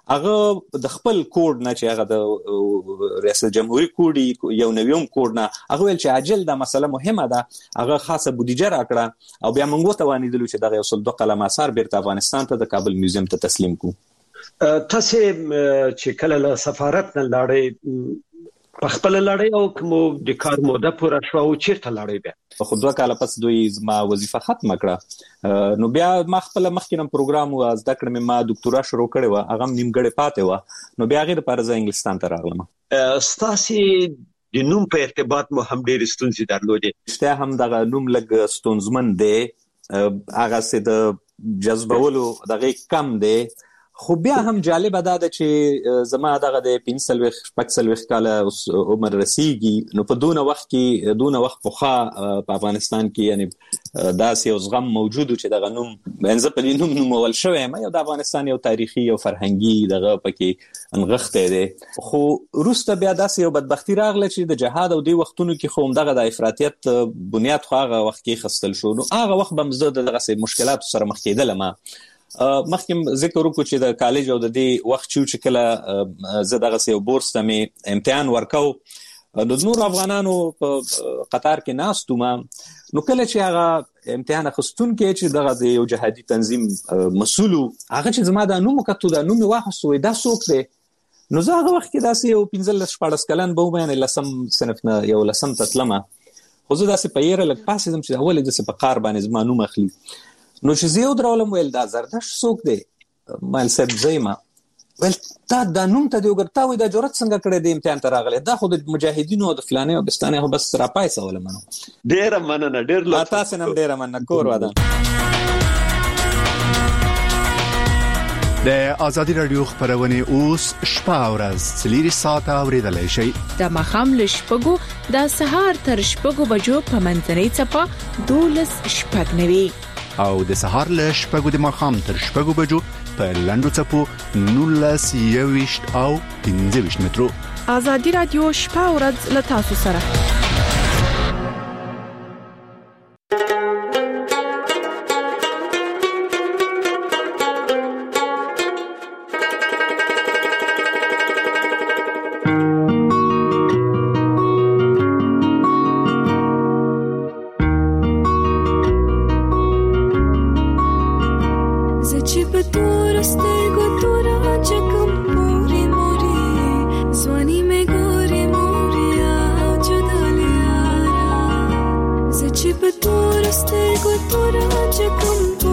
هغه د خپل کوډ نه چې هغه د ریاست جمهوریت کوډ یو نویم کوډ نه هغه ویل چې عاجل دا مسله مهمه ده هغه خاصه بودیجه راکړه او بیا موږ ته وانیدلو چې دغه یو سل دوه قلم اثار بیرته افغانستان ته د کابل میوزیم ته تسلیم کو. تاسو چې کله له سفارت نه لاړې په خپل لاړې او کوم د کار موده پوره شو او چیرته لاړې بیا خو دوه کاله پس دوی ما وظیفه ختم کړه. نو بیا ما خپل مخکینم پروګرام او زده کړم ما ډاکټورا شروع کړې و هغه نیمګړې پاتې و. نو بیا غیر پر ځای انګلستان ته راغلم. ستاسو د نوم په ارتباط مو هم ډېر ستونزې درلودې. شته هم دغه نوم لګ ستونزمن دی هغه سه د جذبولو دغه کم دی. خو بیا هم جالب ده چې زما دغه د پنځلويخ شپږسلويخ کاله عمر رسیږي نو په دونه وخت کې دونه وخت پوخا په افغانستان کې یعنی داسې یو زغم موجود چې دغه نوم بنځ په نوم نوم ول شوی ما یو د افغانستان یو تاریخي او فرهنګي دغه پکې انغښته دي. خو روسته بیا داسې یو بدبختی راغله چې د جهاد او د وختونو کې خو دغه د افراطیت بنیاد خو هغه وخت کې خستل شو. نو هغه وخت بمزه دغه مشکلات سره مخ کېدل. ما مخکې ذکر وکړو چې د کالج او د دې وخت چې کله زه دغه یو بورس ته مې امتحان ورکاو د نور افغانانو په قطار کې ناستو ما نو کله چې هغه امتحان اخستون کې چې دغه د یو جهادي تنظیم مسؤل هغه چې زما د نوم کتو د نوم واخستو دا څوک دی نو زه هغه وخت کې داسې یو پنځل شپږ کلن به ومه لسم صنف نه یو لسم تتلمه خو زه داسې په یره لک پاسې زم چې اول د په قار باندې زما نوم اخلي. نو چې زه یو درولم ویل دا زردش څوک دی مال سب زېما ول تا د نوم ته دی وګرتاوي د جرأت څنګه کړې د امتحان ته راغله دا خو د مجاهدینو او د فلانه او بستانه هو بس را پایسه ولا منو ډېر مننه ډېر لا تاسو نن ډېر مننه کور ودا. د آزادی رادیو خبرونه اوس شپه ورځ سلیری ساعت اوریدلای شي د مخام لشپګو د سهار تر شپګو بجو په منځنۍ چپه دولس شپږ نوي او د سهار له شپږو د مخام تر شپږو بجو په لندو چپو نولس یويشت او پنځه ویشت مترو. آزادی رادیو شپه ورځ له تاسو سره. But